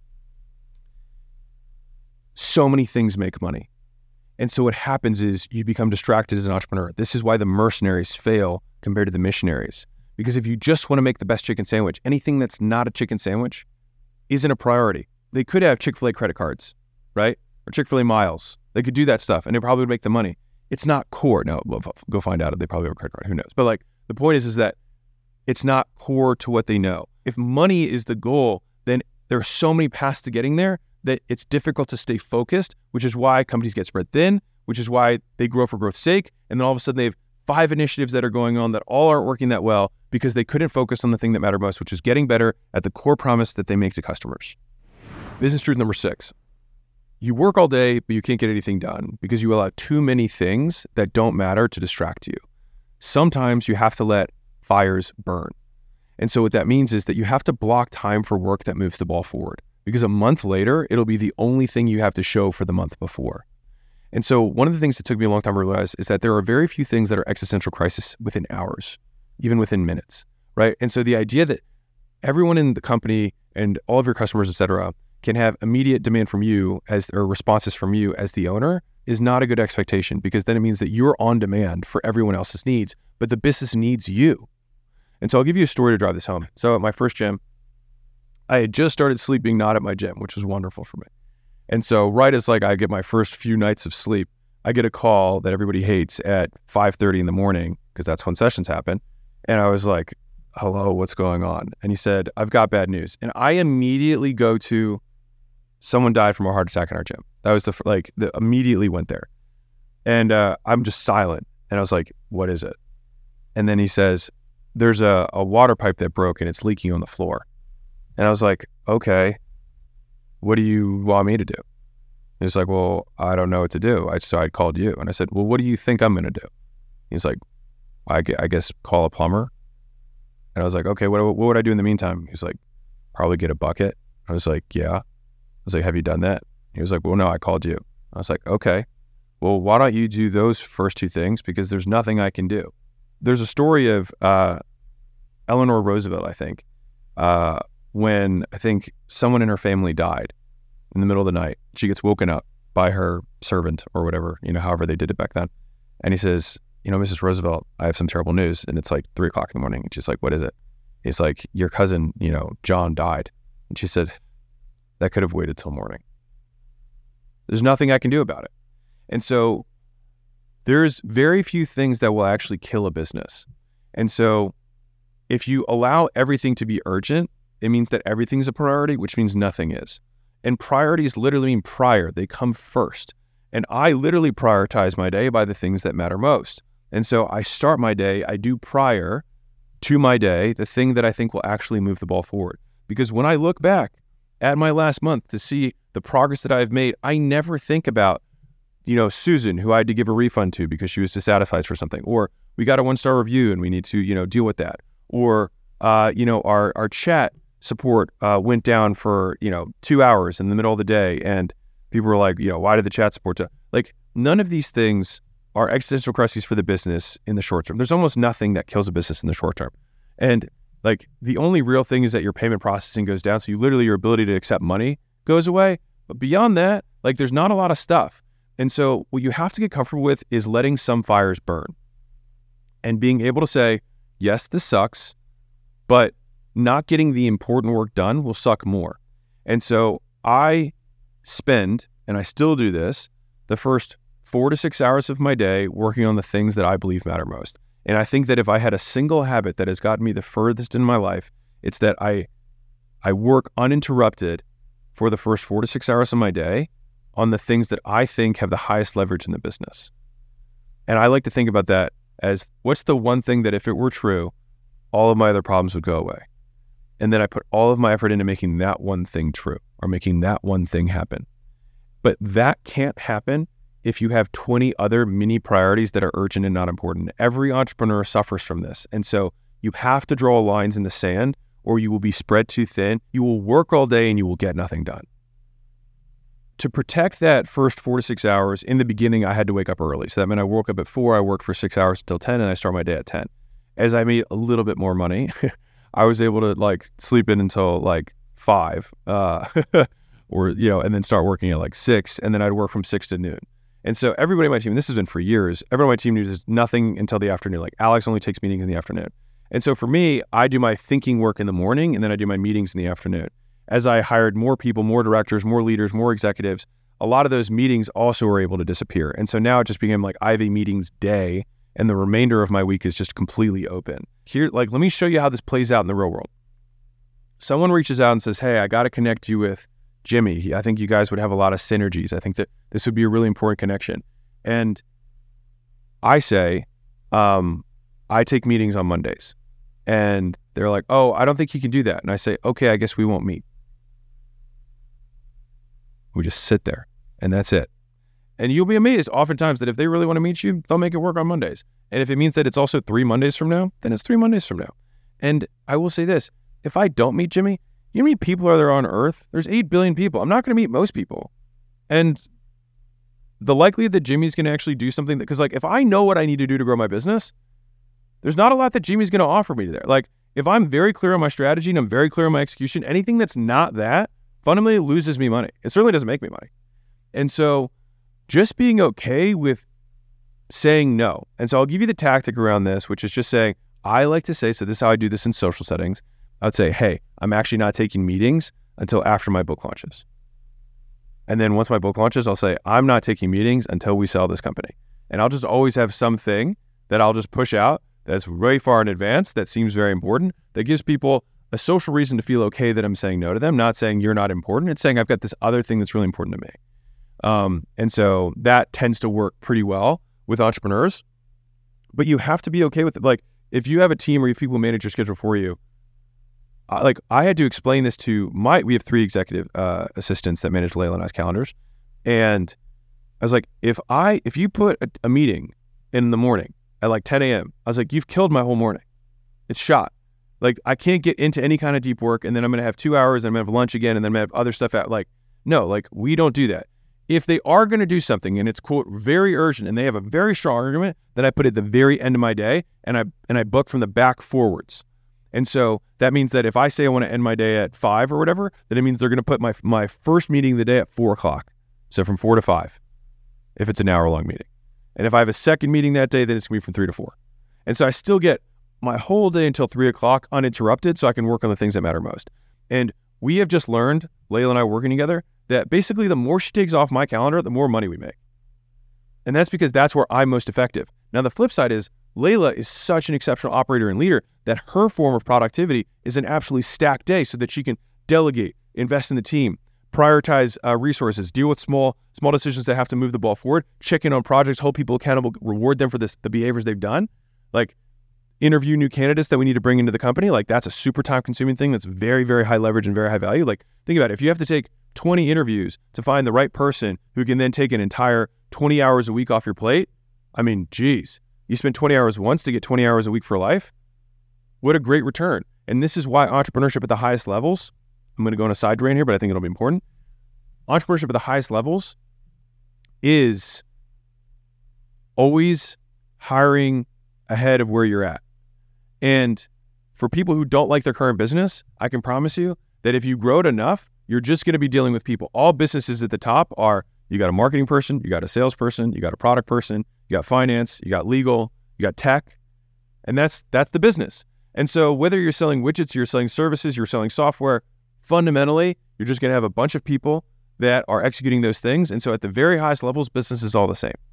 [SPEAKER 1] so many things make money. And so what happens is you become distracted as an entrepreneur. This is why the mercenaries fail compared to the missionaries. Because if you just want to make the best chicken sandwich, anything that's not a chicken sandwich isn't a priority. They could have Chick-fil-A credit cards, right? Or Chick-fil-A miles. They could do that stuff and they probably would make the money. It's not core. Now, we'll go find out if they probably have a credit card. Who knows? But like the point is that it's not core to what they know. If money is the goal, then there are so many paths to getting there that it's difficult to stay focused, which is why companies get spread thin, which is why they grow for growth's sake. And then all of a sudden they have 5 initiatives that are going on that all aren't working that well because they couldn't focus on the thing that mattered most, which is getting better at the core promise that they make to customers. Business truth number 6. You work all day, but you can't get anything done because you allow too many things that don't matter to distract you. Sometimes you have to let fires burn. And so what that means is that you have to block time for work that moves the ball forward, because a month later, it'll be the only thing you have to show for the month before. And so one of the things that took me a long time to realize is that there are very few things that are existential crisis within hours, even within minutes, right? And so the idea that everyone in the company and all of your customers, et cetera, can have immediate demand from you or responses from you as the owner is not a good expectation, because then it means that you're on demand for everyone else's needs, but the business needs you. And so I'll give you a story to drive this home. So at my first gym, I had just started sleeping not at my gym, which was wonderful for me. And so right as I get my first few nights of sleep, I get a call that everybody hates at 5:30 in the morning because that's when sessions happen. And I was like, hello, what's going on? And he said, I've got bad news. And I immediately go to, someone died from a heart attack in our gym. That was immediately went there. And I'm just silent. And I was like, what is it? And then he says, there's a water pipe that broke and it's leaking on the floor. And I was like, okay, what do you want me to do? He's like, well, I don't know what to do. So I called you. And I said, well, what do you think I'm going to do? He's like, I guess call a plumber. And I was like, okay, what would I do in the meantime? He's like, probably get a bucket. I was like, yeah. I was like, have you done that? He was like, well, no, I called you. I was like, okay, well, why don't you do those first two things? Because there's nothing I can do. There's a story of Eleanor Roosevelt, I think, when I think someone in her family died in the middle of the night. She gets woken up by her servant or whatever, however they did it back then. And he says, Mrs. Roosevelt, I have some terrible news. And it's like 3 o'clock in the morning. And she's like, what is it? He's like, your cousin, John died. And she said, that could have waited till morning. There's nothing I can do about it. And so there's very few things that will actually kill a business. And so if you allow everything to be urgent, it means that everything's a priority, which means nothing is. And priorities literally mean prior. They come first. And I literally prioritize my day by the things that matter most. And so I start my day, I do prior to my day the thing that I think will actually move the ball forward. Because when I look back at my last month to see the progress that I've made, I never think about, Susan, who I had to give a refund to because she was dissatisfied for something, or we got a 1-star review and we need to, deal with that. Or, our chat support went down for, 2 hours in the middle of the day. And people were like, why did the chat support? None of these things are existential crises for the business in the short term. There's almost nothing that kills a business in the short term. And the only real thing is that your payment processing goes down. So your ability to accept money goes away. But beyond that, there's not a lot of stuff. And so what you have to get comfortable with is letting some fires burn and being able to say, yes, this sucks, but not getting the important work done will suck more. And so I spend, and I still do this, the first 4 to 6 hours of my day working on the things that I believe matter most. And I think that if I had a single habit that has gotten me the furthest in my life, it's that I work uninterrupted for the first 4 to 6 hours of my day on the things that I think have the highest leverage in the business. And I like to think about that as, what's the one thing that if it were true, all of my other problems would go away? And then I put all of my effort into making that one thing true or making that one thing happen. But that can't happen if you have 20 other mini priorities that are urgent and not important. Every entrepreneur suffers from this. And so you have to draw lines in the sand or you will be spread too thin. You will work all day and you will get nothing done. To protect that first 4 to 6 hours, in the beginning, I had to wake up early. So that meant I woke up at 4, I worked for 6 hours until 10, and I start my day at 10. As I made a little bit more money, I was able to sleep in until 5, or, and then start working at 6, and then I'd work from 6 to noon. And so everybody on my team, and this has been for years, everyone on my team uses nothing until the afternoon. Alex only takes meetings in the afternoon. And so for me, I do my thinking work in the morning, and then I do my meetings in the afternoon. As I hired more people, more directors, more leaders, more executives, a lot of those meetings also were able to disappear. And so now it just became I have a meetings day, and the remainder of my week is just completely open. Here, let me show you how this plays out in the real world. Someone reaches out and says, hey, I got to connect you with Jimmy. I think you guys would have a lot of synergies. I think that this would be a really important connection. And I say, I take meetings on Mondays. And they're like, oh, I don't think you can do that. And I say, okay, I guess we won't meet. We just sit there and that's it. And you'll be amazed oftentimes that if they really want to meet you, they'll make it work on Mondays. And if it means that it's also 3 Mondays from now, then it's 3 Mondays from now. And I will say this, if I don't meet Jimmy, you know how many people are there on earth? There's 8 billion people. I'm not going to meet most people. And the likelihood that Jimmy's going to actually do something because if I know what I need to do to grow my business, there's not a lot that Jimmy's going to offer me there. If I'm very clear on my strategy and I'm very clear on my execution, anything that's not that fundamentally loses me money. It certainly doesn't make me money. And so just being okay with saying no. And so I'll give you the tactic around this, which is just saying, I like to say, so this is how I do this in social settings. I would say, hey, I'm actually not taking meetings until after my book launches. And then once my book launches, I'll say, I'm not taking meetings until we sell this company. And I'll just always have something that I'll just push out that's way far in advance that seems very important, that gives people a social reason to feel okay that I'm saying no to them, not saying you're not important. It's saying I've got this other thing that's really important to me. And so that tends to work pretty well with entrepreneurs, but you have to be okay with it. Like if you have a team or you have people who manage your schedule for you, I had to explain this to we have 3 executive assistants that manage Layla and I's calendars. And I was like, if you put a meeting in the morning at like 10 a.m., I was like, you've killed my whole morning. It's shot. Like I can't get into any kind of deep work, and then I'm going to have 2 hours and I'm going to have lunch again, and then I'm going to have other stuff out. Like, no, like we don't do that. If they are going to do something and it's quote very urgent and they have a very strong argument, then I put it at the very end of my day and I book from the back forwards. And so that means that if I say I want to end my day at 5 or whatever, then it means they're going to put my first meeting of the day at 4 o'clock. So from 4 to 5, if it's an hour-long meeting. And if I have a second meeting that day, then it's going to be from 3 to 4. And so I still get my whole day until 3 o'clock uninterrupted so I can work on the things that matter most. And we have just learned, Layla and I working together, that basically the more she takes off my calendar, the more money we make. And that's because that's where I'm most effective. Now, the flip side is Layla is such an exceptional operator and leader that her form of productivity is an absolutely stacked day so that she can delegate, invest in the team, prioritize resources, deal with small decisions that have to move the ball forward, check in on projects, hold people accountable, reward them for the behaviors they've done, like interview new candidates that we need to bring into the company. Like that's a super time consuming thing that's very, very high leverage and very high value. Like think about it. If you have to take 20 interviews to find the right person who can then take an entire 20 hours a week off your plate, I mean, geez, you spend 20 hours once to get 20 hours a week for life. What a great return. And this is why entrepreneurship at the highest levels, I'm going to go on a side rant here, but I think it'll be important. Entrepreneurship at the highest levels is always hiring ahead of where you're at. And for people who don't like their current business, I can promise you that if you grow it enough, you're just going to be dealing with people. All businesses at the top are, you got a marketing person, you got a salesperson, you got a product person, you got finance, you got legal, you got tech, and that's the business. And so whether you're selling widgets, you're selling services, you're selling software, fundamentally, you're just going to have a bunch of people that are executing those things. And so at the very highest levels, business is all the same.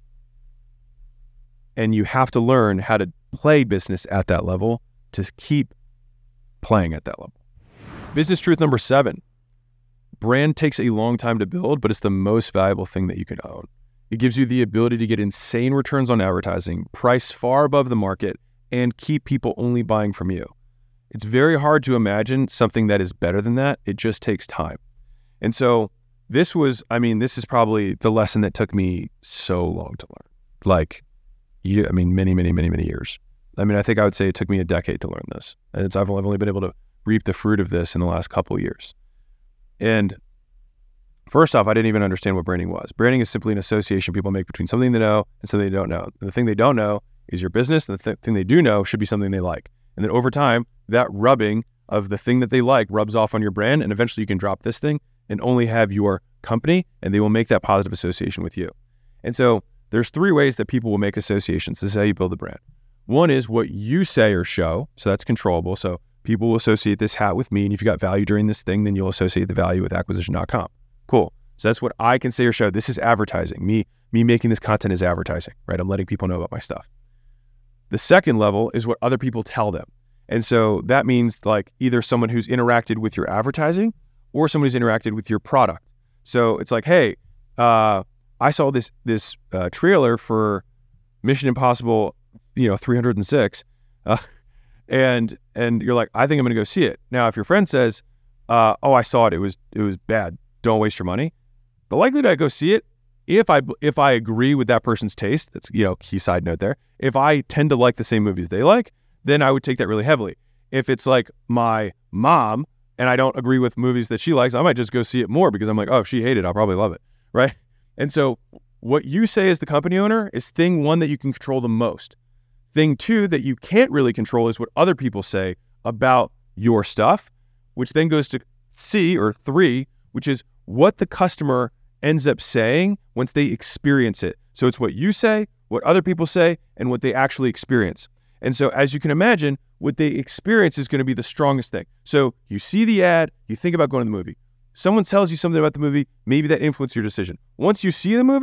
[SPEAKER 1] And you have to learn how to play business at that level to keep playing at that level. Business truth number 7. Brand takes a long time to build, but it's the most valuable thing that you can own. It gives you the ability to get insane returns on advertising, price far above the market, and keep people only buying from you. It's very hard to imagine something that is better than that. It just takes time. And so this is probably the lesson that took me so long to learn. Many years. I think I would say it took me a decade to learn this. And I've only been able to reap the fruit of this in the last couple of years. And first off, I didn't even understand what branding was. Branding is simply an association people make between something they know and something they don't know. And the thing they don't know is your business, and the thing they do know should be something they like. And then over time, that rubbing of the thing that they like rubs off on your brand, and eventually you can drop this thing and only have your company, and they will make that positive association with you. And so there's 3 ways that people will make associations. This is how you build a brand. One is what you say or show. So that's controllable. So people will associate this hat with me, and if you got value during this thing, then you'll associate the value with acquisition.com. Cool. So that's what I can say or show. This is advertising. Me making this content is advertising, right? I'm letting people know about my stuff. The second level is what other people tell them. And so that means like either someone who's interacted with your advertising or someone who's interacted with your product. So it's like, hey, I saw this trailer for Mission Impossible, 306, and you're like, I think I'm going to go see it. Now, if your friend says, oh, I saw it, it was bad, don't waste your money, the likelihood I go see it, if I agree with that person's taste, that's key side note there. If I tend to like the same movies they like, then I would take that really heavily. If it's like my mom and I don't agree with movies that she likes, I might just go see it more because I'm like, oh, if she hated it, I'll probably love it, right? And so what you say as the company owner is thing 1 that you can control the most. Thing 2 that you can't really control is what other people say about your stuff, which then goes to C or 3, which is what the customer ends up saying once they experience it. So it's what you say, what other people say, and what they actually experience. And so as you can imagine, what they experience is going to be the strongest thing. So you see the ad, you think about going to the movie. Someone tells you something about the movie, maybe that influences your decision. Once you see the movie,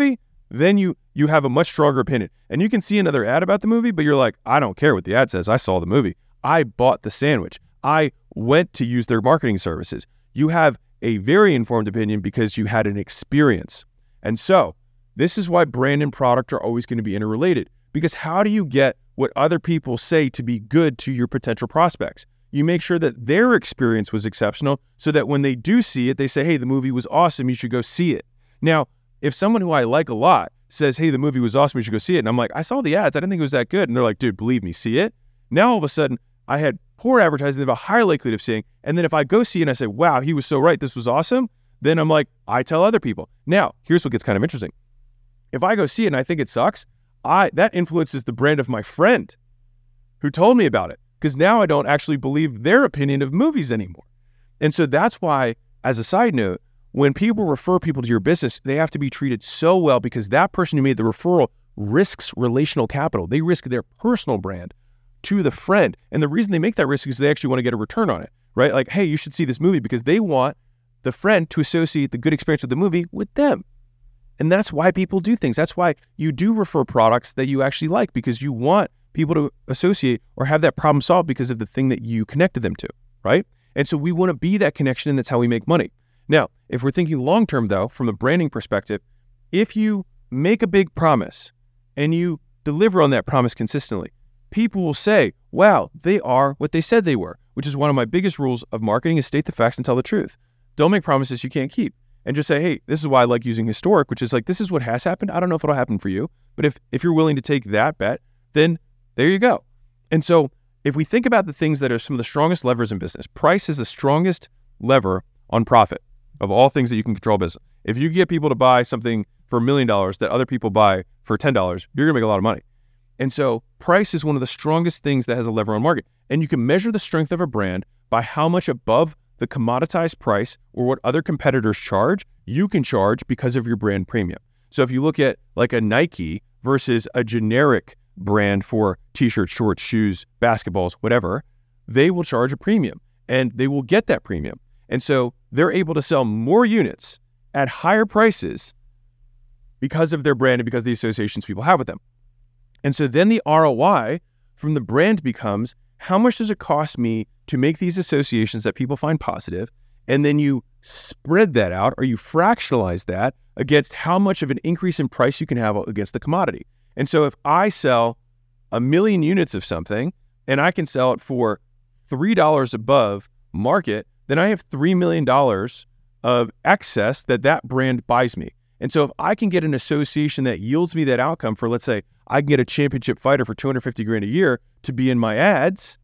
[SPEAKER 1] then you have a much stronger opinion. And you can see another ad about the movie, but you're like, I don't care what the ad says. I saw the movie. I bought the sandwich. I went to use their marketing services. You have a very informed opinion because you had an experience. And so this is why brand and product are always going to be interrelated, because how do you get what other people say to be good to your potential prospects? You make sure that their experience was exceptional so that when they do see it, they say, hey, the movie was awesome. You should go see it. Now, if someone who I like a lot says, hey, the movie was awesome, you should go see it. And I'm like, I saw the ads. I didn't think it was that good. And they're like, dude, believe me, see it. Now, all of a sudden, I had poor advertising, they have a higher likelihood of seeing. And then if I go see it and I say, wow, he was so right, this was awesome, then I'm like, I tell other people. Now, here's what gets kind of interesting. If I go see it and I think it sucks, that influences the brand of my friend who told me about it, because now I don't actually believe their opinion of movies anymore. And so that's why, as a side note, when people refer people to your business, they have to be treated so well, because that person who made the referral risks relational capital. They risk their personal brand to the friend. And the reason they make that risk is they actually want to get a return on it, right? Like, hey, you should see this movie, because they want the friend to associate the good experience with the movie with them. And that's why people do things. That's why you do refer products that you actually like, because you want people to associate or have that problem solved because of the thing that you connected them to, right? And so we want to be that connection, and that's how we make money. Now, if we're thinking long-term though, from a branding perspective, if you make a big promise and you deliver on that promise consistently, people will say, wow, they are what they said they were, which is one of my biggest rules of marketing, is state the facts and tell the truth. Don't make promises you can't keep. And just say, hey, this is why I like using historic, which is like, this is what has happened. I don't know if it'll happen for you, but if you're willing to take that bet, then there you go. And so if we think about the things that are some of the strongest levers in business, price is the strongest lever on profit of all things that you can control business. If you get people to buy something for $1 million that other people buy for $10, you're gonna make a lot of money. And so price is one of the strongest things that has a lever on market. And you can measure the strength of a brand by how much above the commoditized price or what other competitors charge, you can charge because of your brand premium. So if you look at like a Nike versus a generic brand for t-shirts, shorts, shoes, basketballs, whatever, they will charge a premium and they will get that premium. And so they're able to sell more units at higher prices because of their brand and because of the associations people have with them. And so then the ROI from the brand becomes, how much does it cost me to make these associations that people find positive? And then you spread that out, or you fractionalize that against how much of an increase in price you can have against the commodity. And so if I sell 1 million units of something and I can sell it for $3 above market, then I have $3 million of excess that brand buys me. And so if I can get an association that yields me that outcome for, let's say, I can get a championship fighter for $250,000 a year to be in my ads,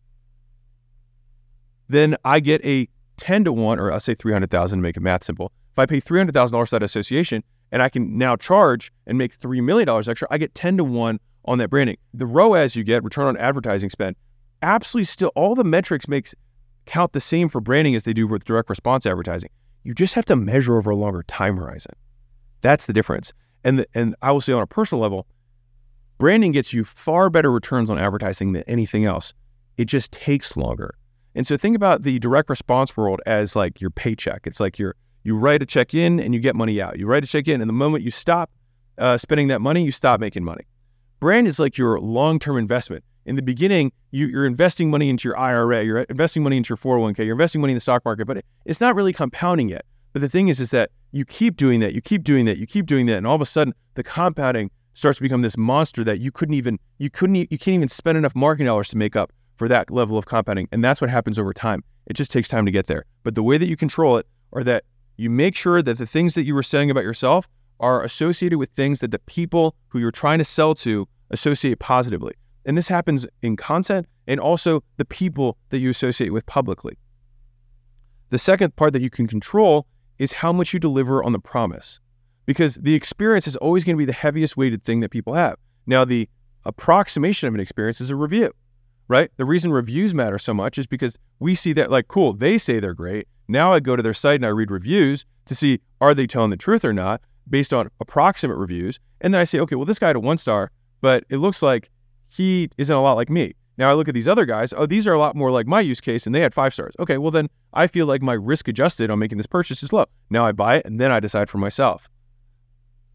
[SPEAKER 1] then I get a 10 to 1, or I'll say 300,000 to make it math simple. If I pay $300,000 to that association and I can now charge and make $3 million extra, I get 10 to 1 on that branding. The ROAS you get, return on advertising spend, absolutely still, all the metrics count the same for branding as they do with direct response advertising. You just have to measure over a longer time horizon. That's the difference. And I will say on a personal level, branding gets you far better returns on advertising than anything else. It just takes longer. And so think about the direct response world as like your paycheck. It's like you write a check in and you get money out. You write a check in, and the moment you stop spending that money, you stop making money. Brand is like your long-term investment. In the beginning, you're investing money into your IRA, you're investing money into your 401k, you're investing money in the stock market, but it's not really compounding yet. But the thing is that you keep doing that, you keep doing that, you keep doing that, and all of a sudden the compounding starts to become this monster that you can't even spend enough marketing dollars to make up for that level of compounding. And that's what happens over time. It just takes time to get there. But the way that you control it are that you make sure that the things that you were saying about yourself are associated with things that the people who you're trying to sell to associate positively. And this happens in content and also the people that you associate with publicly. The second part that you can control is how much you deliver on the promise, because the experience is always going to be the heaviest weighted thing that people have. Now, the approximation of an experience is a review, right? The reason reviews matter so much is because we see that, like, cool, they say they're great. Now I go to their site and I read reviews to see, are they telling the truth or not, based on approximate reviews. And then I say, okay, well, this guy had a 1 star, but it looks like he isn't a lot like me. Now I look at these other guys, oh, these are a lot more like my use case, and they had 5 stars. Okay, well then I feel like my risk adjusted on making this purchase is low. Now I buy it, and then I decide for myself.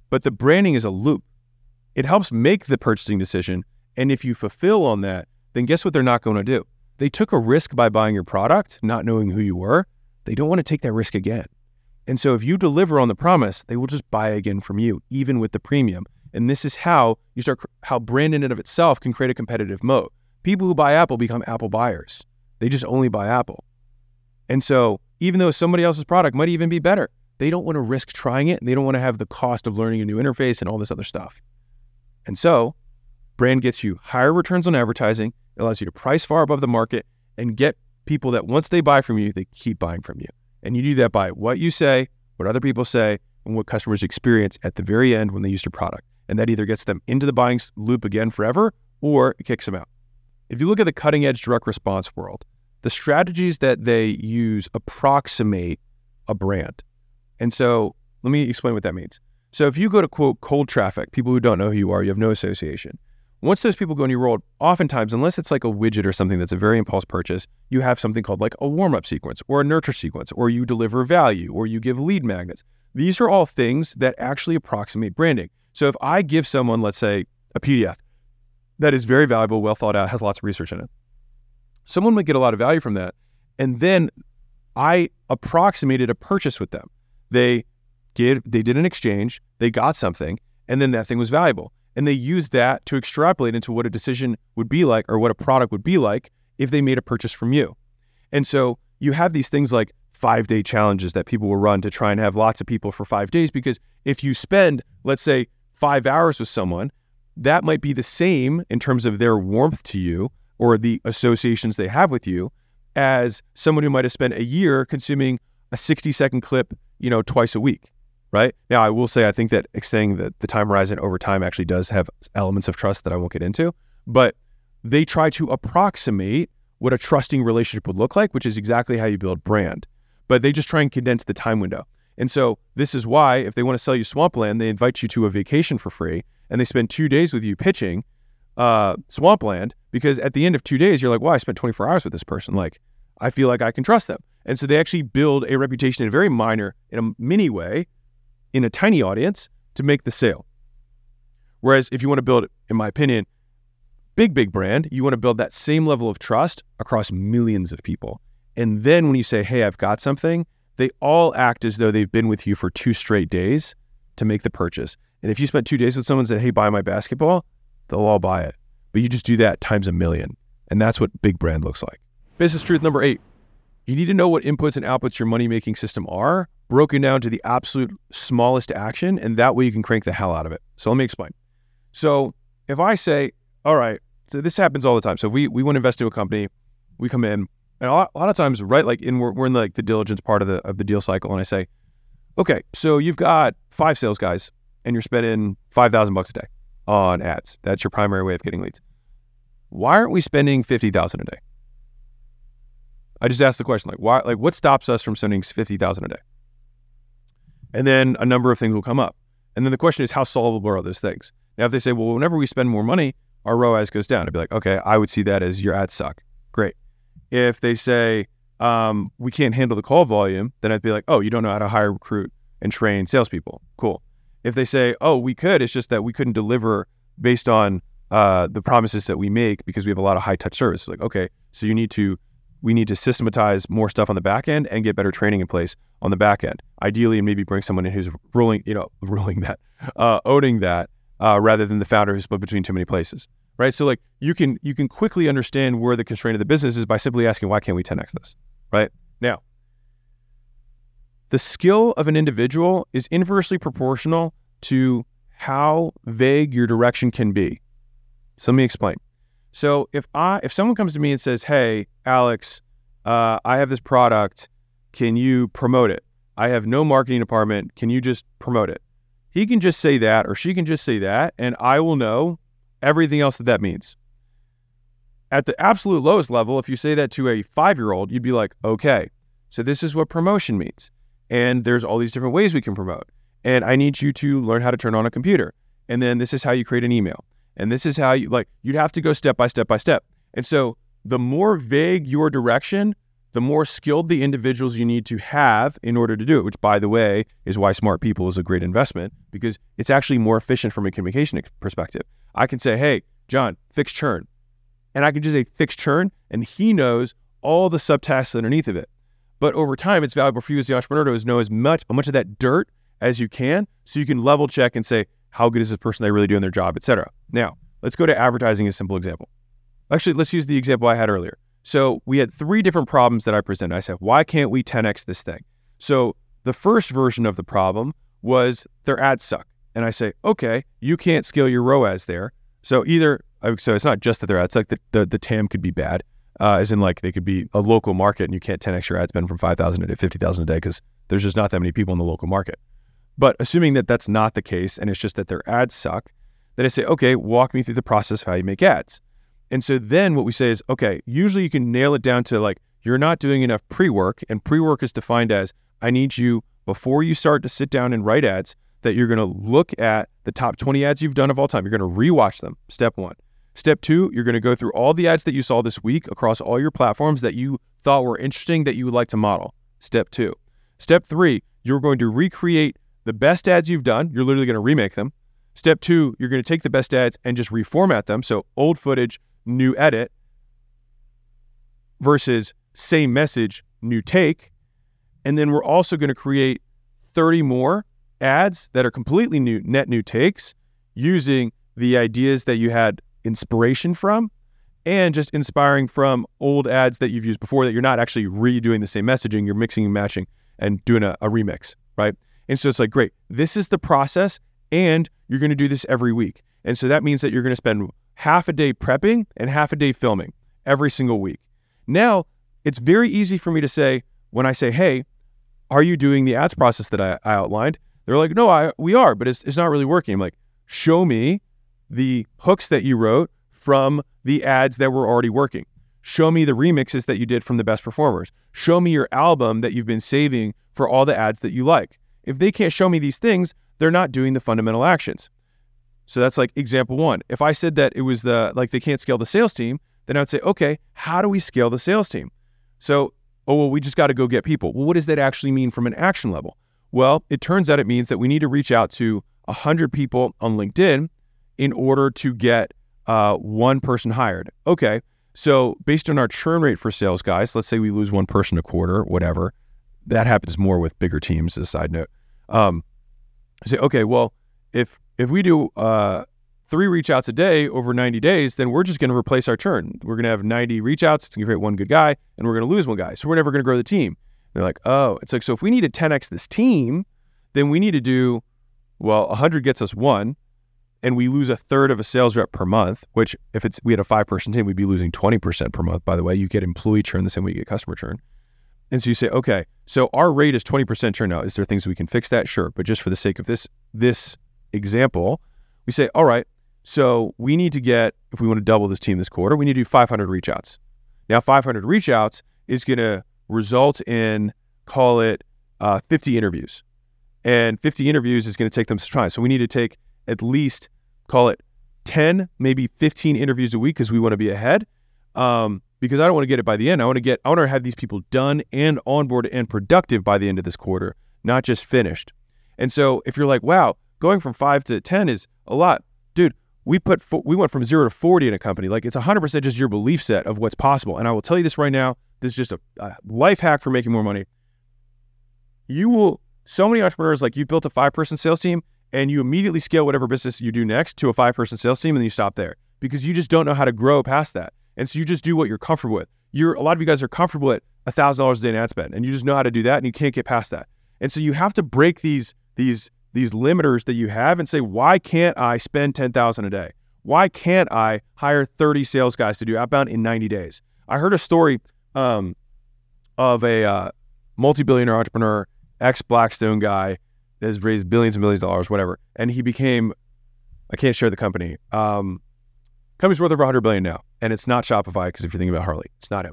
[SPEAKER 1] But the branding is a loop. It helps make the purchasing decision. And if you fulfill on that, then guess what they're not going to do? They took a risk by buying your product, not knowing who you were. They don't want to take that risk again. And so if you deliver on the promise, they will just buy again from you, even with the premium. And this is how brand in and of itself can create a competitive moat. People who buy Apple become Apple buyers. They just only buy Apple. And so even though somebody else's product might even be better, they don't want to risk trying it, and they don't want to have the cost of learning a new interface and all this other stuff. And so brand gets you higher returns on advertising. It allows you to price far above the market and get people that once they buy from you, they keep buying from you. And you do that by what you say, what other people say, and what customers experience at the very end when they use your product. And that either gets them into the buying loop again forever, or it kicks them out. If you look at the cutting edge direct response world, the strategies that they use approximate a brand. And so let me explain what that means. So if you go to quote cold traffic, people who don't know who you are, you have no association. Once those people go in your world, oftentimes, unless it's like a widget or something that's a very impulse purchase, you have something called like a warm-up sequence or a nurture sequence, or you deliver value, or you give lead magnets. These are all things that actually approximate branding. So if I give someone, let's say, a PDF that is very valuable, well thought out, has lots of research in it, someone might get a lot of value from that. And then I approximated a purchase with them. They did an exchange, they got something, and then that thing was valuable. And they used that to extrapolate into what a decision would be like, or what a product would be like if they made a purchase from you. And so you have these things like 5-day challenges that people will run to try and have lots of people for 5 days, because if you spend, let's say, 5 hours with someone, that might be the same in terms of their warmth to you or the associations they have with you as someone who might have spent a year consuming a 60-second clip, twice a week. Right? Now, I will say, I think that extending the time horizon over time actually does have elements of trust that I won't get into, but they try to approximate what a trusting relationship would look like, which is exactly how you build brand. But they just try and condense the time window. And so this is why, if they want to sell you Swampland, they invite you to a vacation for free, and they spend 2 days with you pitching Swampland, because at the end of 2 days, you're like, wow, I spent 24 hours with this person. Like, I feel like I can trust them. And so they actually build a reputation in a very minor, in a mini way, in a tiny audience to make the sale. Whereas if you want to build, in my opinion, big brand, you want to build that same level of trust across millions of people. And then when you say, hey, I've got something, they all act as though they've been with you for 2 straight days to make the purchase. And if you spent 2 days with someone and said, hey, buy my basketball, they'll all buy it. But you just do that times a million. And that's what big brand looks like. Business truth number 8. You need to know what inputs and outputs your money-making system are, broken down to the absolute smallest action, and that way you can crank the hell out of it. So let me explain. So if I say, all right, so this happens all the time. So we want to invest in a company, we come in, and a lot of times, right, like we're in like the diligence part of the deal cycle, and I say, okay, so you've got 5 sales guys, and you're spending $5,000 a day on ads. That's your primary way of getting leads. Why aren't we spending $50,000 a day? I just asked the question, like, why? Like, what stops us from spending $50,000 a day? And then a number of things will come up. And then the question is, how solvable are those things? Now, if they say, well, whenever we spend more money, our ROAS goes down, I'd be like, okay, I would see that as your ads suck. Great. If they say, we can't handle the call volume, then I'd be like, oh, you don't know how to hire, recruit, and train salespeople. Cool. If they say, oh, we could, it's just that we couldn't deliver based on the promises that we make because we have a lot of high touch service. Like, okay, so we need to systematize more stuff on the back end and get better training in place on the back end. Ideally, and maybe bring someone in who's owning that, rather than the founder who's split between too many places, right? So like you can quickly understand where the constraint of the business is by simply asking, why can't we 10x this, right? Now, the skill of an individual is inversely proportional to how vague your direction can be. So let me explain. So if someone comes to me and says, hey, Alex, I have this product, can you promote it? I have no marketing department, can you just promote it? He can just say that, or she can just say that, and I will know everything else that means. At the absolute lowest level, if you say that to a 5-year-old, you'd be like, okay, so this is what promotion means. And there's all these different ways we can promote. And I need you to learn how to turn on a computer. And then this is how you create an email. And this is how you'd have to go step by step by step. And so the more vague your direction, the more skilled the individuals you need to have in order to do it, which, by the way, is why smart people is a great investment, because it's actually more efficient from a communication perspective. I can say, hey, John, fix churn. And I can just say fix churn, and he knows all the subtasks underneath of it. But over time, it's valuable for you as the entrepreneur to know as much of that dirt as you can, so you can level check and say, how good is this person? They really doing their job, et cetera. Now, let's go to advertising as a simple example. Actually, let's use the example I had earlier. So we had 3 different problems that I presented. I said, why can't we 10x this thing? So the first version of the problem was their ads suck. And I say, okay, you can't scale your ROAS there. So it's not just that their ads suck, the TAM could be bad, as in like they could be a local market and you can't 10x your ad spend from 5,000 to 50,000 a day because there's just not that many people in the local market. But assuming that that's not the case and it's just that their ads suck, then I say, okay, walk me through the process of how you make ads. And so then what we say is, okay, usually you can nail it down to like, you're not doing enough pre-work, and pre-work is defined as, I need you, before you start to sit down and write ads, that you're going to look at the top 20 ads you've done of all time. You're going to rewatch them, step 1. Step 2, you're going to go through all the ads that you saw this week across all your platforms that you thought were interesting that you would like to model. Step 2. Step 3, you're going to recreate the best ads you've done. You're literally going to remake them. Step 2, you're going to take the best ads and just reformat them. So old footage, new edit, versus same message, new take. And then we're also going to create 30 more ads that are completely new, net new takes, using the ideas that you had inspiration from and just inspiring from old ads that you've used before that you're not actually redoing the same messaging, you're mixing and matching and doing a remix, right? And so it's like, great, this is the process and you're going to do this every week. And so that means that you're going to spend half a day prepping and half a day filming every single week. Now, it's very easy for me to say, when I say, hey, are you doing the ads process that I outlined? They're like, no, we are, but it's not really working. I'm like, show me the hooks that you wrote from the ads that were already working. Show me the remixes that you did from the best performers. Show me your album that you've been saving for all the ads that you like. If they can't show me these things, they're not doing the fundamental actions. So that's like example 1. If I said that it was they can't scale the sales team, then I would say, okay, how do we scale the sales team? So, we just got to go get people. Well, what does that actually mean from an action level? Well, it turns out it means that we need to reach out to 100 people on LinkedIn in order to get 1 person hired. Okay, so based on our churn rate for sales guys, let's say we lose 1 person a quarter, whatever. That happens more with bigger teams, as a side note. Say, okay, well, if we do 3 reach outs a day over 90 days, then we're just going to replace our churn. We're going to have 90 reach outs. It's going to create 1 good guy, and we're going to lose 1 guy. So we're never going to grow the team. They're like, oh, it's like, so if we need to 10x this team, then we need to do, 100 gets us 1, and we lose 1/3 of a sales rep per month, which if we had a 5-person team, we'd be losing 20% per month. By the way, you get employee churn the same way you get customer churn. And so you say, okay, so our rate is 20% churn now. Is there things we can fix that? Sure. But just for the sake of this example, we say, all right, so we need to get, if we want to double this team this quarter, we need to do 500 reach outs. Now, 500 reach outs is going to result in, call it 50 interviews. And 50 interviews is going to take them some time. So we need to take at least, call it 10, maybe 15 interviews a week because we want to be ahead. Because I don't want to get it by the end. I want to have these people done and onboarded and productive by the end of this quarter, not just finished. And so if you're like, wow, going from 5 to 10 is a lot. Dude, we went from 0 to 40 in a company. Like, it's 100% just your belief set of what's possible. And I will tell you this right now, this is just a life hack for making more money. So many entrepreneurs, like, you built a 5-person sales team and you immediately scale whatever business you do next to a 5-person sales team, and then you stop there because you just don't know how to grow past that. And so you just do what you're comfortable with. A lot of you guys are comfortable at $1,000 a day in ad spend, and you just know how to do that, and you can't get past that. And so you have to break these limiters that you have and say, why can't I spend $10,000 a day? Why can't I hire 30 sales guys to do outbound in 90 days? I heard a story of a multi-billionaire entrepreneur, ex-Blackstone guy that has raised billions and billions of dollars, whatever. And he became, I can't share the company. Company's worth over $100 billion now. And it's not Shopify, because if you're thinking about Harley, it's not him.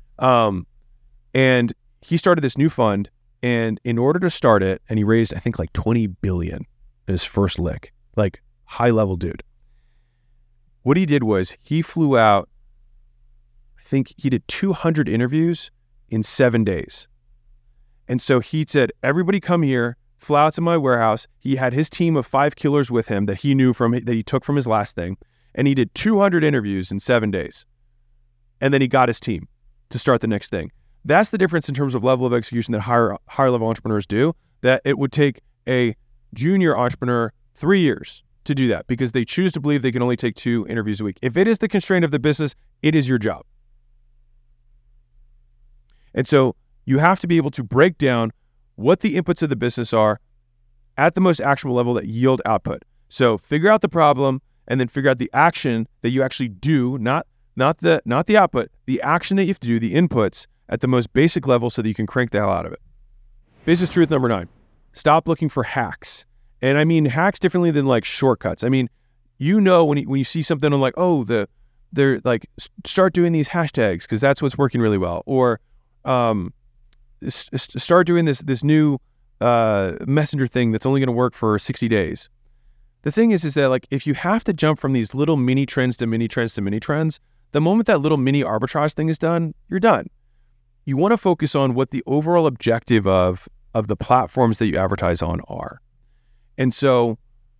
[SPEAKER 1] And he started this new fund, and in order to start it, and he raised, I think, like $20 billion in his first lick, like high level dude. What he did was he flew out, I think he did 200 interviews in 7 days. And so he said, everybody come here, fly out to my warehouse. He had his team of 5 killers with him that he knew that he took from his last thing. And he did 200 interviews in 7 days. And then he got his team to start the next thing. That's the difference in terms of level of execution that higher level entrepreneurs do, that it would take a junior entrepreneur 3 years to do that because they choose to believe they can only take 2 interviews a week. If it is the constraint of the business, it is your job. And so you have to be able to break down what the inputs of the business are at the most actionable level that yield output. So figure out the problem and then figure out the action that you actually do, not the output, the action that you have to do, the inputs at the most basic level so that you can crank the hell out of it. Business truth number 9, stop looking for hacks. And I mean hacks differently than like shortcuts. I mean, when you see something on like, they're like, start doing these hashtags because that's what's working really well. Or start doing this new messenger thing that's only going to work for 60 days. The thing is that like if you have to jump from these little mini trends to mini trends to mini trends, the moment that little mini arbitrage thing is done, you're done. You want to focus on what the overall objective of the platforms that you advertise on are. And so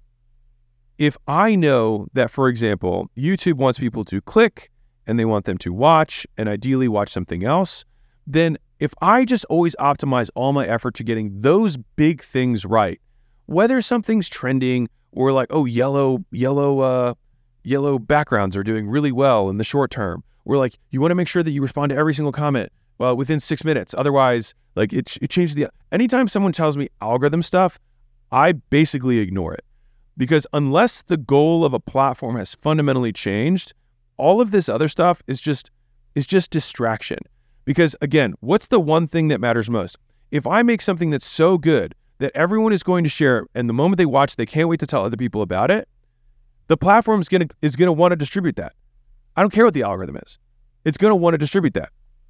[SPEAKER 1] if I know that, for example, YouTube wants people to click and they want them to watch and ideally watch something else, then if I just always optimize all my effort to getting those big things right, whether something's trending or like, yellow backgrounds are doing really well in the short term, or like you want to make sure that you respond to every single comment within 6 minutes. Otherwise, like it changes anytime someone tells me algorithm stuff, I basically ignore it. Because unless the goal of a platform has fundamentally changed, all of this other stuff is just distraction. Because again, what's the one thing that matters most? If I make something that's so good that everyone is going to share it, and the moment they watch, they can't wait to tell other people about it, the platform is going to want to distribute that. I don't care what the algorithm is. It's going to want to distribute that.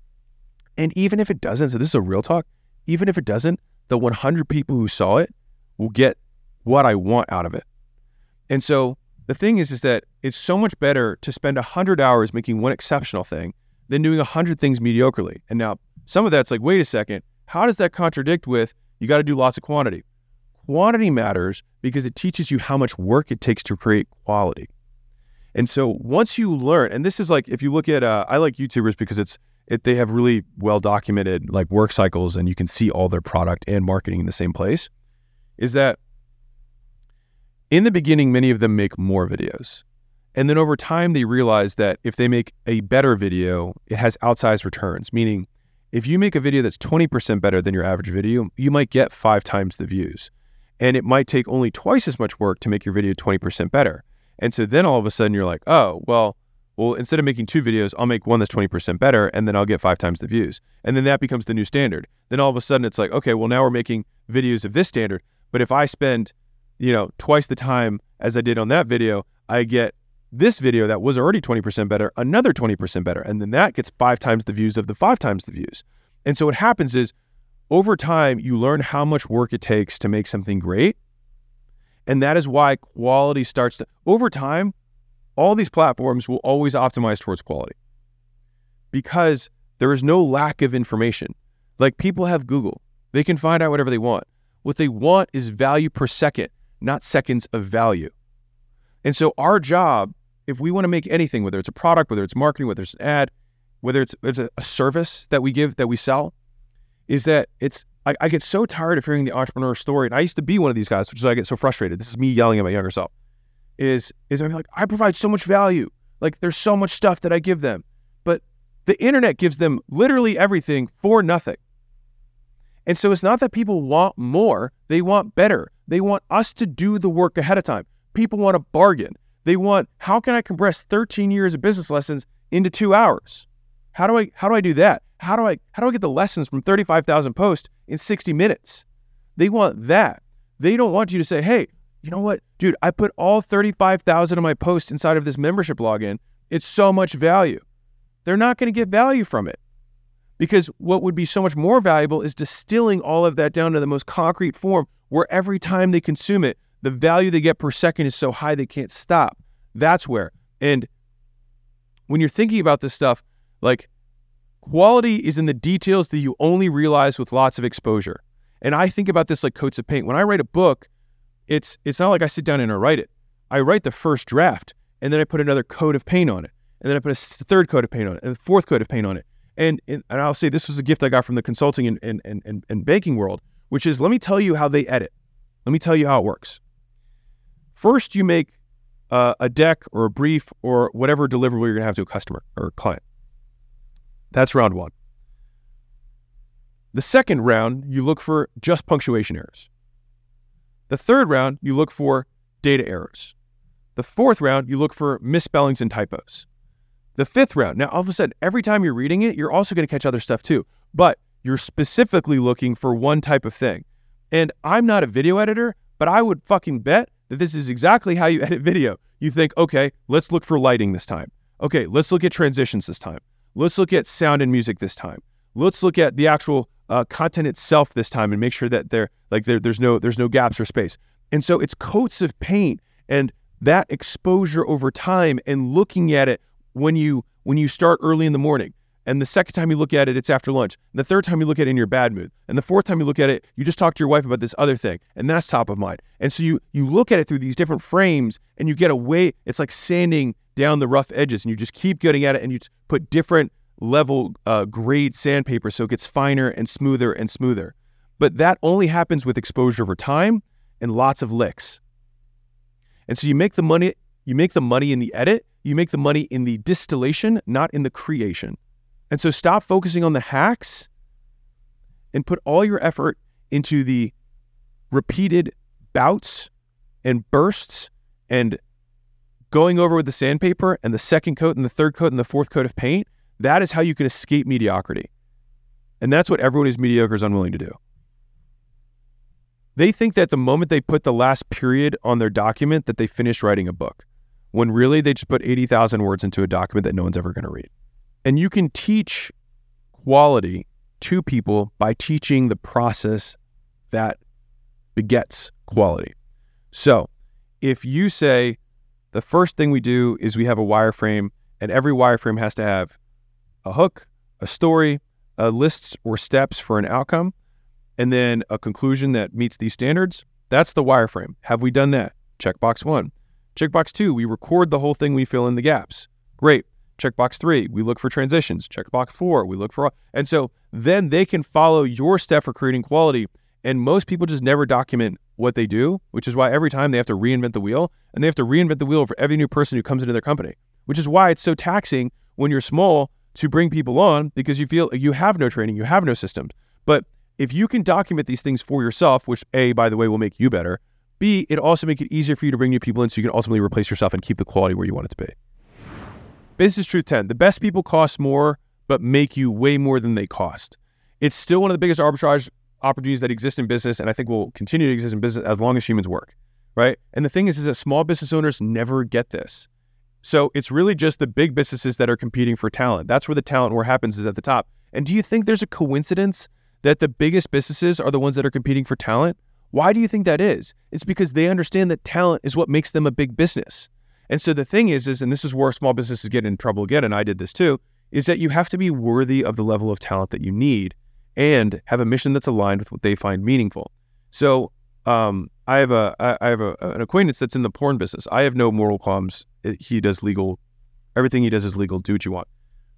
[SPEAKER 1] And even if it doesn't, so this is a real talk, even if it doesn't, the 100 people who saw it will get what I want out of it. And so the thing is that it's so much better to spend 100 hours making one exceptional thing than doing 100 things mediocrely. And now some of that's like, wait a second, how does that contradict with you got to do lots of quantity? Quantity matters because it teaches you how much work it takes to create quality. And so once you learn, and this is like, if you look at, I like YouTubers because they have really well documented like work cycles and you can see all their product and marketing in the same place, is that in the beginning, many of them make more videos. And then over time, they realize that if they make a better video, it has outsized returns. Meaning, if you make a video that's 20% better than your average video, you might get 5 times the views. And it might take only twice as much work to make your video 20% better. And so then all of a sudden you're like, well, instead of making 2 videos, I'll make one that's 20% better, and then I'll get 5 times the views. And then that becomes the new standard. Then all of a sudden it's like, okay, well now we're making videos of this standard. But if I spend, twice the time as I did on that video, I get this video that was already 20% better, another 20% better. And then that gets 5 times the views of the 5 times the views. And so what happens is over time, you learn how much work it takes to make something great. And that is why quality starts to, over time, all these platforms will always optimize towards quality because there is no lack of information. Like people have Google, they can find out whatever they want. What they want is value per second, not seconds of value. And so our job, if we want to make anything, whether it's a product, whether it's marketing, whether it's an ad, whether it's a service that we give, that we sell, is that I get so tired of hearing the entrepreneur story. And I used to be one of these guys, which is why I get so frustrated. This is me yelling at my younger self. Is I'm like, I provide so much value. Like there's so much stuff that I give them. But the internet gives them literally everything for nothing. And so it's not that people want more, they want better. They want us to do the work ahead of time. People want a bargain. They want, how can I compress 13 years of business lessons into 2 hours? How do I do that? How do I get the lessons from 35,000 posts in 60 minutes? They want that. They don't want you to say, hey, you know what, dude, I put all 35,000 of my posts inside of this membership login. It's so much value. They're not going to get value from it because what would be so much more valuable is distilling all of that down to the most concrete form where every time they consume it, the value they get per second is so high they can't stop. That's where. And when you're thinking about this stuff, like Quality is in the details that you only realize with lots of exposure. And I think about this like coats of paint. When I write a book, it's not like I sit down and I write it. I write the first draft, and then I put another coat of paint on it. And then I put a third coat of paint on it, and a fourth coat of paint on it. And I'll say this was a gift I got from the consulting and banking world, which is, let me tell you how they edit. Let me tell you how it works. First, you make a deck or a brief or whatever deliverable you're going to have to a customer or a client. That's round one. The second round, you look for just punctuation errors. The third round, you look for data errors. The fourth round, you look for misspellings and typos. The fifth round, now all of a sudden, every time you're reading it, you're also going to catch other stuff too, but you're specifically looking for one type of thing. And I'm not a video editor, but I would fucking bet that this is exactly how you edit video. You think, okay, let's look for lighting this time. Okay, let's look at transitions this time. Let's look at sound and music this time. Let's look at the actual content itself this time and make sure that there's no gaps or space. And so it's coats of paint and that exposure over time and looking at it when you start early in the morning. And the second time you look at it, it's after lunch. And the third time you look at it in your bad mood. And the fourth time you look at it, you just talk to your wife about this other thing. And that's top of mind. And so you look at it through these different frames and you get away. It's like sanding down the rough edges and you just keep getting at it and you put different level grade sandpaper so it gets finer and smoother and smoother. But that only happens with exposure over time and lots of licks. And so you make the money in the edit, you make the money in the distillation, not in the creation. And so stop focusing on the hacks and put all your effort into the repeated bouts and bursts and going over with the sandpaper and the second coat and the third coat and the fourth coat of paint. That is how you can escape mediocrity. And that's what everyone who's mediocre is unwilling to do. They think that the moment they put the last period on their document that they finished writing a book, when really they just put 80,000 words into a document that no one's ever going to read. And you can teach quality to people by teaching the process that begets quality. So if you say the first thing we do is we have a wireframe and every wireframe has to have a hook, a story, a list or steps for an outcome, and then a conclusion that meets these standards, that's the wireframe. Have we done that? Checkbox 1. Checkbox 2, we record the whole thing, we fill in the gaps. Great. Checkbox 3, we look for transitions. Checkbox 4, we look for... And so then they can follow your step for creating quality. And most people just never document what they do, which is why every time they have to reinvent the wheel, and they have to reinvent the wheel for every new person who comes into their company, which is why it's so taxing when you're small to bring people on because you feel you have no training, you have no systems. But if you can document these things for yourself, which A, by the way, will make you better, B, it also make it easier for you to bring new people in so you can ultimately replace yourself and keep the quality where you want it to be. Business Truth 10, the best people cost more, but make you way more than they cost. It's still one of the biggest arbitrage opportunities that exist in business, and I think will continue to exist in business as long as humans work, right? And the thing is that small business owners never get this. So it's really just the big businesses that are competing for talent. That's where the talent war happens, is at the top. And do you think there's a coincidence that the biggest businesses are the ones that are competing for talent? Why do you think that is? It's because they understand that talent is what makes them a big business. And so the thing is, and this is where small businesses get in trouble again, and I did this too, is that you have to be worthy of the level of talent that you need and have a mission that's aligned with what they find meaningful. So I have an acquaintance that's in the porn business. I have no moral qualms. He does legal. Everything he does is legal. Do what you want.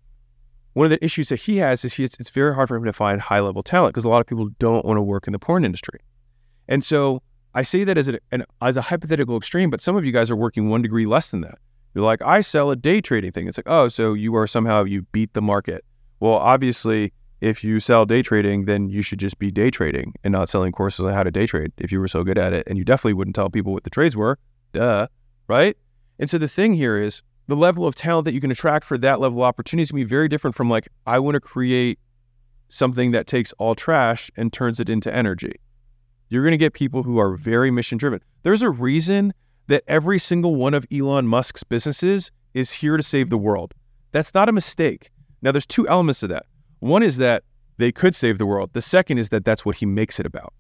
[SPEAKER 1] One of the issues that he has is it's very hard for him to find high-level talent because a lot of people don't want to work in the porn industry. And so I say that as a hypothetical extreme, but some of you guys are working 1 degree less than that. You're like, I sell a day trading thing. It's like, oh, so you beat the market. Well, obviously, if you sell day trading, then you should just be day trading and not selling courses on how to day trade if you were so good at it. And you definitely wouldn't tell people what the trades were. Duh, right? And so the thing here is the level of talent that you can attract for that level of opportunity is going to be very different from like, I want to create something that takes all trash and turns it into energy. You're going to get people who are very mission driven. There's a reason that every single one of Elon Musk's businesses is here to save the world. That's not a mistake. Now, there's 2 elements to that. One is that they could save the world. The second is that that's what he makes it about.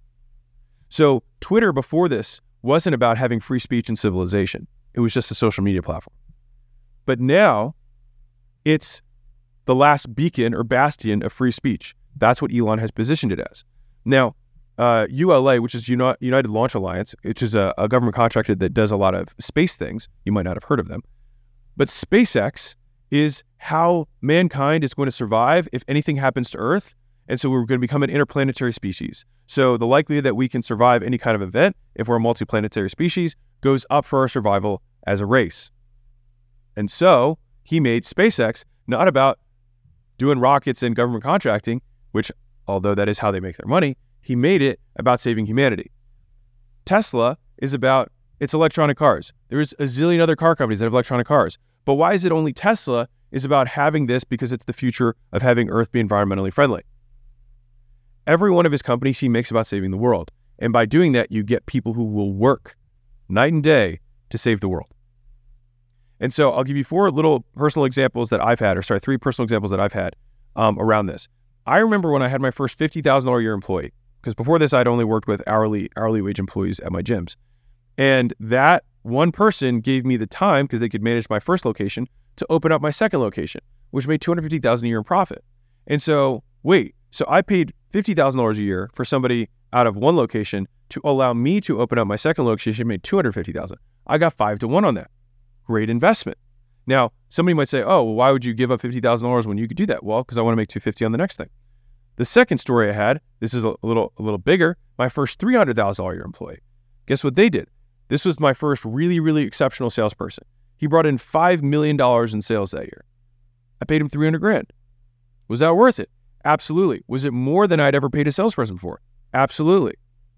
[SPEAKER 1] So Twitter before this wasn't about having free speech and civilization. It was just a social media platform. But now it's the last beacon or bastion of free speech. That's what Elon has positioned it as. Now, ULA, which is United Launch Alliance, which is a government contractor that does a lot of space things. You might not have heard of them. But SpaceX is how mankind is going to survive if anything happens to Earth. And so we're going to become an interplanetary species. So the likelihood that we can survive any kind of event, if we're a multiplanetary species, goes up for our survival as a race. And so he made SpaceX not about doing rockets and government contracting, which, although that is how they make their money, he made it about saving humanity. Tesla is about its electronic cars. There's a zillion other car companies that have electronic cars. But why is it only Tesla is about having this? Because it's the future of having Earth be environmentally friendly. Every one of his companies he makes about saving the world. And by doing that, you get people who will work night and day to save the world. And so I'll give you three personal examples that I've had around this. I remember when I had my first $50,000 a year employee, because before this, I'd only worked with hourly wage employees at my gyms. And that one person gave me the time, because they could manage my first location, to open up my second location, which made $250,000 a year in profit. And so, so I paid $50,000 a year for somebody out of one location to allow me to open up my second location, made $250,000. I got 5 to 1 on that. Great investment. Now, somebody might say, oh, well, why would you give up $50,000 when you could do that? Well, because I want to make $250,000 on the next thing. The second story I had, this is a little bigger, my first $300,000 a year employee. Guess what they did? This was my first really, really exceptional salesperson. He brought in $5 million in sales that year. I paid him $300,000. Was that worth it? Absolutely. Was it more than I'd ever paid a salesperson for? Absolutely.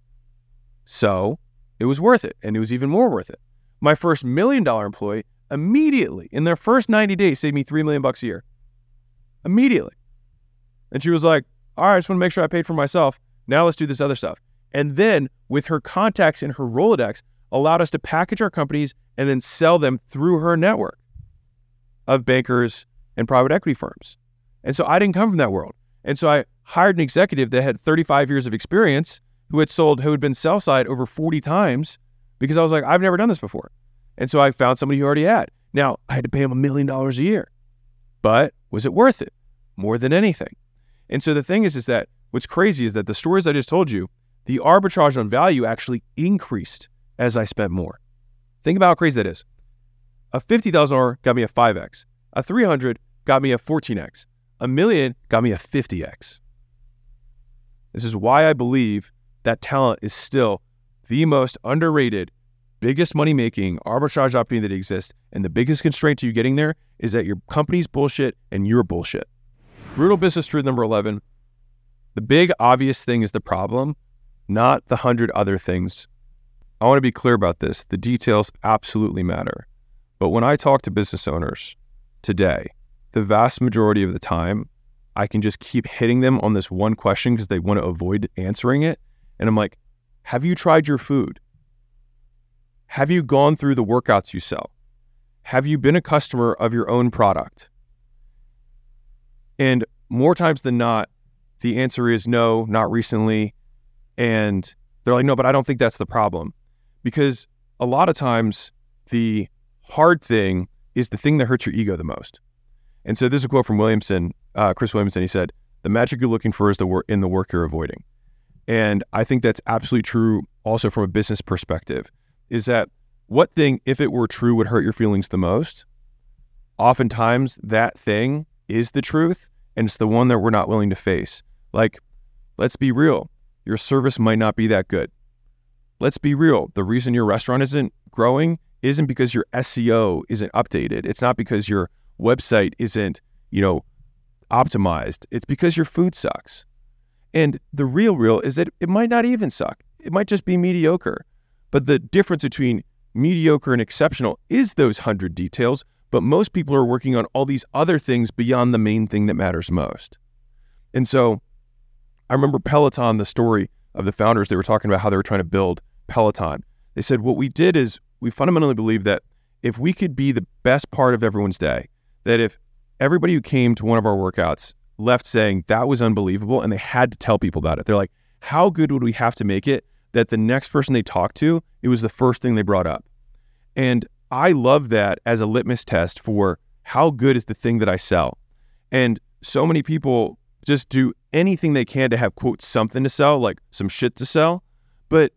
[SPEAKER 1] So it was worth it, and it was even more worth it. My first $1 million employee immediately, in their first 90 days, saved me $3 million a year. Immediately. And she was like, all right, I just want to make sure I paid for myself. Now let's do this other stuff. And then with her contacts in her Rolodex, allowed us to package our companies and then sell them through her network of bankers and private equity firms. And so I didn't come from that world. And so I hired an executive that had 35 years of experience who had been sell side over 40 times, because I was like, I've never done this before. And so I found somebody who already had. Now, I had to pay him $1 million a year. But was it worth it? More than anything. And so the thing is that what's crazy is that the stories I just told you, the arbitrage on value actually increased as I spent more. Think about how crazy that is. A $50,000 got me a 5X. A $300,000 got me a 14X. $1 million got me a 50X. This is why I believe that talent is still the most underrated, biggest money-making arbitrage opportunity that exists, and the biggest constraint to you getting there is that your company's bullshit and you're bullshit. Brutal business truth number 11. The big obvious thing is the problem, not the 100 other things. I want to be clear about this. The details absolutely matter. But when I talk to business owners today, the vast majority of the time, I can just keep hitting them on this one question because they want to avoid answering it. And I'm like, have you tried your food? Have you gone through the workouts you sell? Have you been a customer of your own product? And more times than not, the answer is no, not recently. And they're like, no, but I don't think that's the problem. Because a lot of times the hard thing is the thing that hurts your ego the most. And so this is a quote from Chris Williamson. He said, the magic you're looking for is in the work you're avoiding. And I think that's absolutely true also from a business perspective, is that what thing, if it were true, would hurt your feelings the most? Oftentimes that thing is the truth, and it's the one that we're not willing to face. Like, let's be real. Your service might not be that good. Let's be real. The reason your restaurant isn't growing isn't because your SEO isn't updated. It's not because your website isn't, optimized. It's because your food sucks. And the real is that it might not even suck. It might just be mediocre. But the difference between mediocre and exceptional is those 100 details, but most people are working on all these other things beyond the main thing that matters most. And so I remember Peloton, the story of the founders, they were talking about how they were trying to build Peloton. They said, what we did is we fundamentally believed that if we could be the best part of everyone's day, that if everybody who came to one of our workouts left saying that was unbelievable and they had to tell people about it, they're like, how good would we have to make it that the next person they talked to, it was the first thing they brought up? And I love that as a litmus test for how good is the thing that I sell. And so many people just do anything they can to have, quote, something to sell, like some shit to sell. But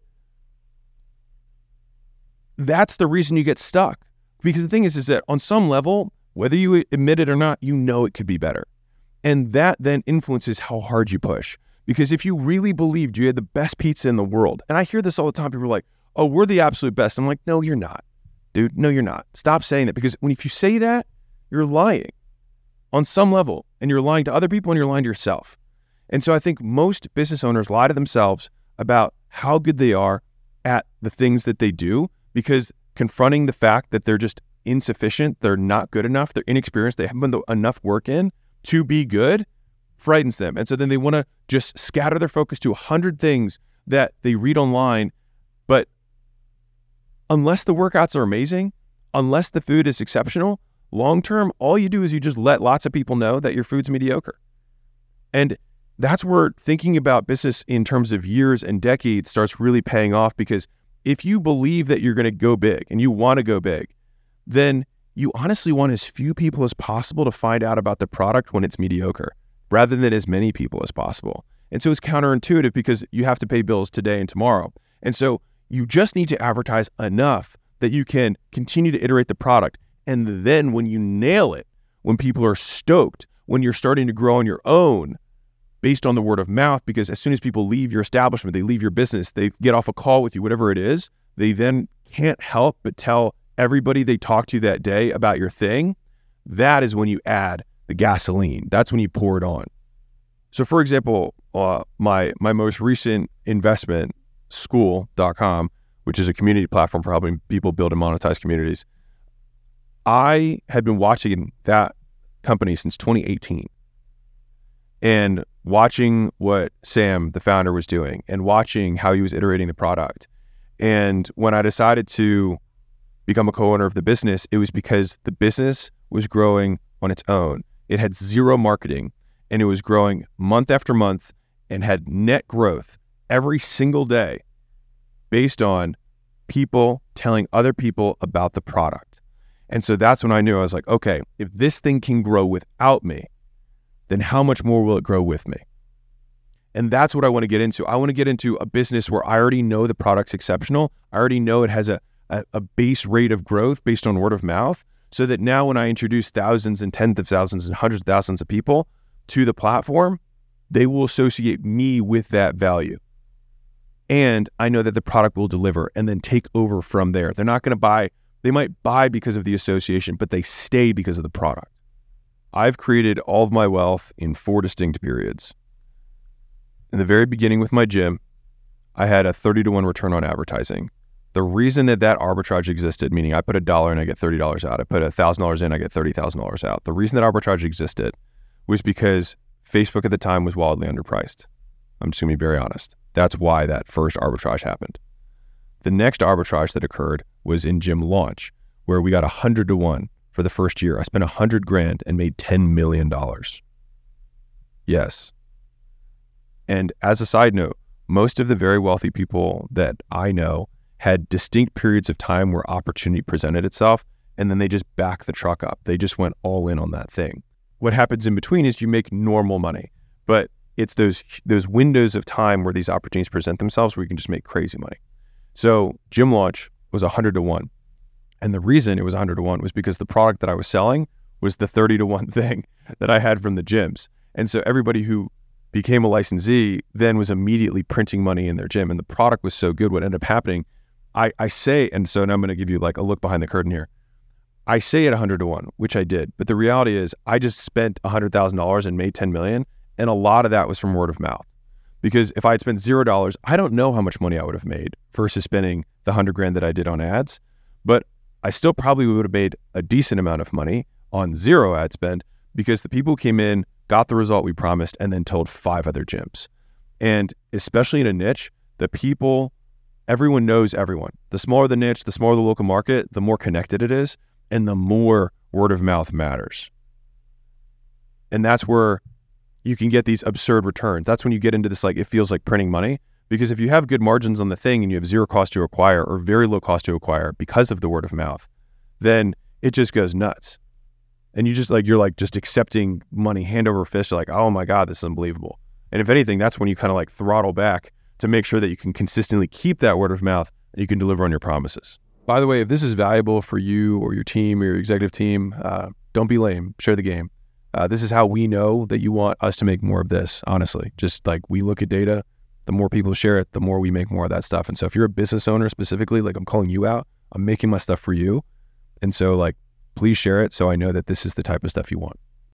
[SPEAKER 1] that's the reason you get stuck. Because the thing is that on some level, whether you admit it or not, you know it could be better. And that then influences how hard you push. Because if you really believed you had the best pizza in the world, and I hear this all the time, people are like, oh, we're the absolute best. I'm like, no, you're not, dude. No, you're not. Stop saying that. Because if you say that, you're lying on some level, and you're lying to other people and you're lying to yourself. And so I think most business owners lie to themselves about how good they are at the things that they do, because confronting the fact that they're just insufficient, they're not good enough, they're inexperienced, they haven't put enough work in to be good, frightens them. And so then they want to just scatter their focus to 100 things that they read online. But unless the workouts are amazing, unless the food is exceptional, long-term, all you do is you just let lots of people know that your food's mediocre. And that's where thinking about business in terms of years and decades starts really paying off, because if you believe that you're going to go big and you want to go big, then you honestly want as few people as possible to find out about the product when it's mediocre, rather than as many people as possible. And so it's counterintuitive, because you have to pay bills today and tomorrow. And so you just need to advertise enough that you can continue to iterate the product. And then when you nail it, when people are stoked, when you're starting to grow on your own based on the word of mouth, because as soon as people leave your establishment, they leave your business, they get off a call with you, whatever it is, they then can't help but tell everybody they talk to that day about your thing. That is when you add the gasoline. That's when you pour it on. So for example, my most recent investment, Skool.com, which is a community platform for helping people build and monetize communities, I had been watching that company since 2018 and watching what Sam, the founder, was doing and watching how he was iterating the product. And when I decided to become a co-owner of the business, it was because the business was growing on its own. It had zero marketing, and it was growing month after month and had net growth every single day based on people telling other people about the product. And so that's when I knew, I was like, okay, if this thing can grow without me, then how much more will it grow with me? And that's what I want to get into. I want to get into a business where I already know the product's exceptional. I already know it has a base rate of growth based on word of mouth, so that now when I introduce thousands and tens of thousands and hundreds of thousands of people to the platform, they will associate me with that value. And I know that the product will deliver and then take over from there. They're not going to buy. They might buy because of the association, but they stay because of the product. I've created all of my wealth in 4 distinct periods. In the very beginning with my gym, I had a 30-to-1 return on advertising. The reason that arbitrage existed, meaning I put $1 in, I get $30 out. I put $1,000 in, I get $30,000 out. The reason that arbitrage existed was because Facebook at the time was wildly underpriced. I'm just going to be very honest. That's why that first arbitrage happened. The next arbitrage that occurred was in gym launch, where we got 100-to-1 for the first year. I spent $100,000 and made $10 million. Yes. And as a side note, most of the very wealthy people that I know had distinct periods of time where opportunity presented itself, and then they just backed the truck up. They just went all in on that thing. What happens in between is you make normal money, but it's those windows of time where these opportunities present themselves where you can just make crazy money. So gym launch was 100-to-1. And the reason it was 100-to-1 was because the product that I was selling was the 30-to-1 thing that I had from the gyms. And so everybody who became a licensee then was immediately printing money in their gym. And the product was so good, what ended up happening, I say, and so now I'm going to give you like a look behind the curtain here. I say at 100-to-1, which I did, but the reality is I just spent $100,000 and made 10 million. And a lot of that was from word of mouth. Because if I had spent $0, I don't know how much money I would have made versus spending the $100,000 that I did on ads. But I still probably would have made a decent amount of money on 0 ad spend, because the people who came in, got the result we promised, and then told 5 other gyms. And especially in a niche, the people, everyone knows everyone. The smaller the niche, the smaller the local market, the more connected it is, and the more word of mouth matters. And that's where you can get these absurd returns. That's when you get into this, like, it feels like printing money. Because if you have good margins on the thing and you have 0 cost to acquire or very low cost to acquire because of the word of mouth, then it just goes nuts. And you're like just accepting money hand over fist. You're like, oh my God, this is unbelievable. And if anything, that's when you kind of like throttle back to make sure that you can consistently keep that word of mouth and you can deliver on your promises. By the way, if this is valuable for you or your team or your executive team, don't be lame. Share the game. This is how we know that you want us to make more of this, honestly. Just like we look at data, the more people share it, the more we make more of that stuff. And so if you're a business owner specifically, like I'm calling you out, I'm making my stuff for you. And so like, please share it so I know that this is the type of stuff you want.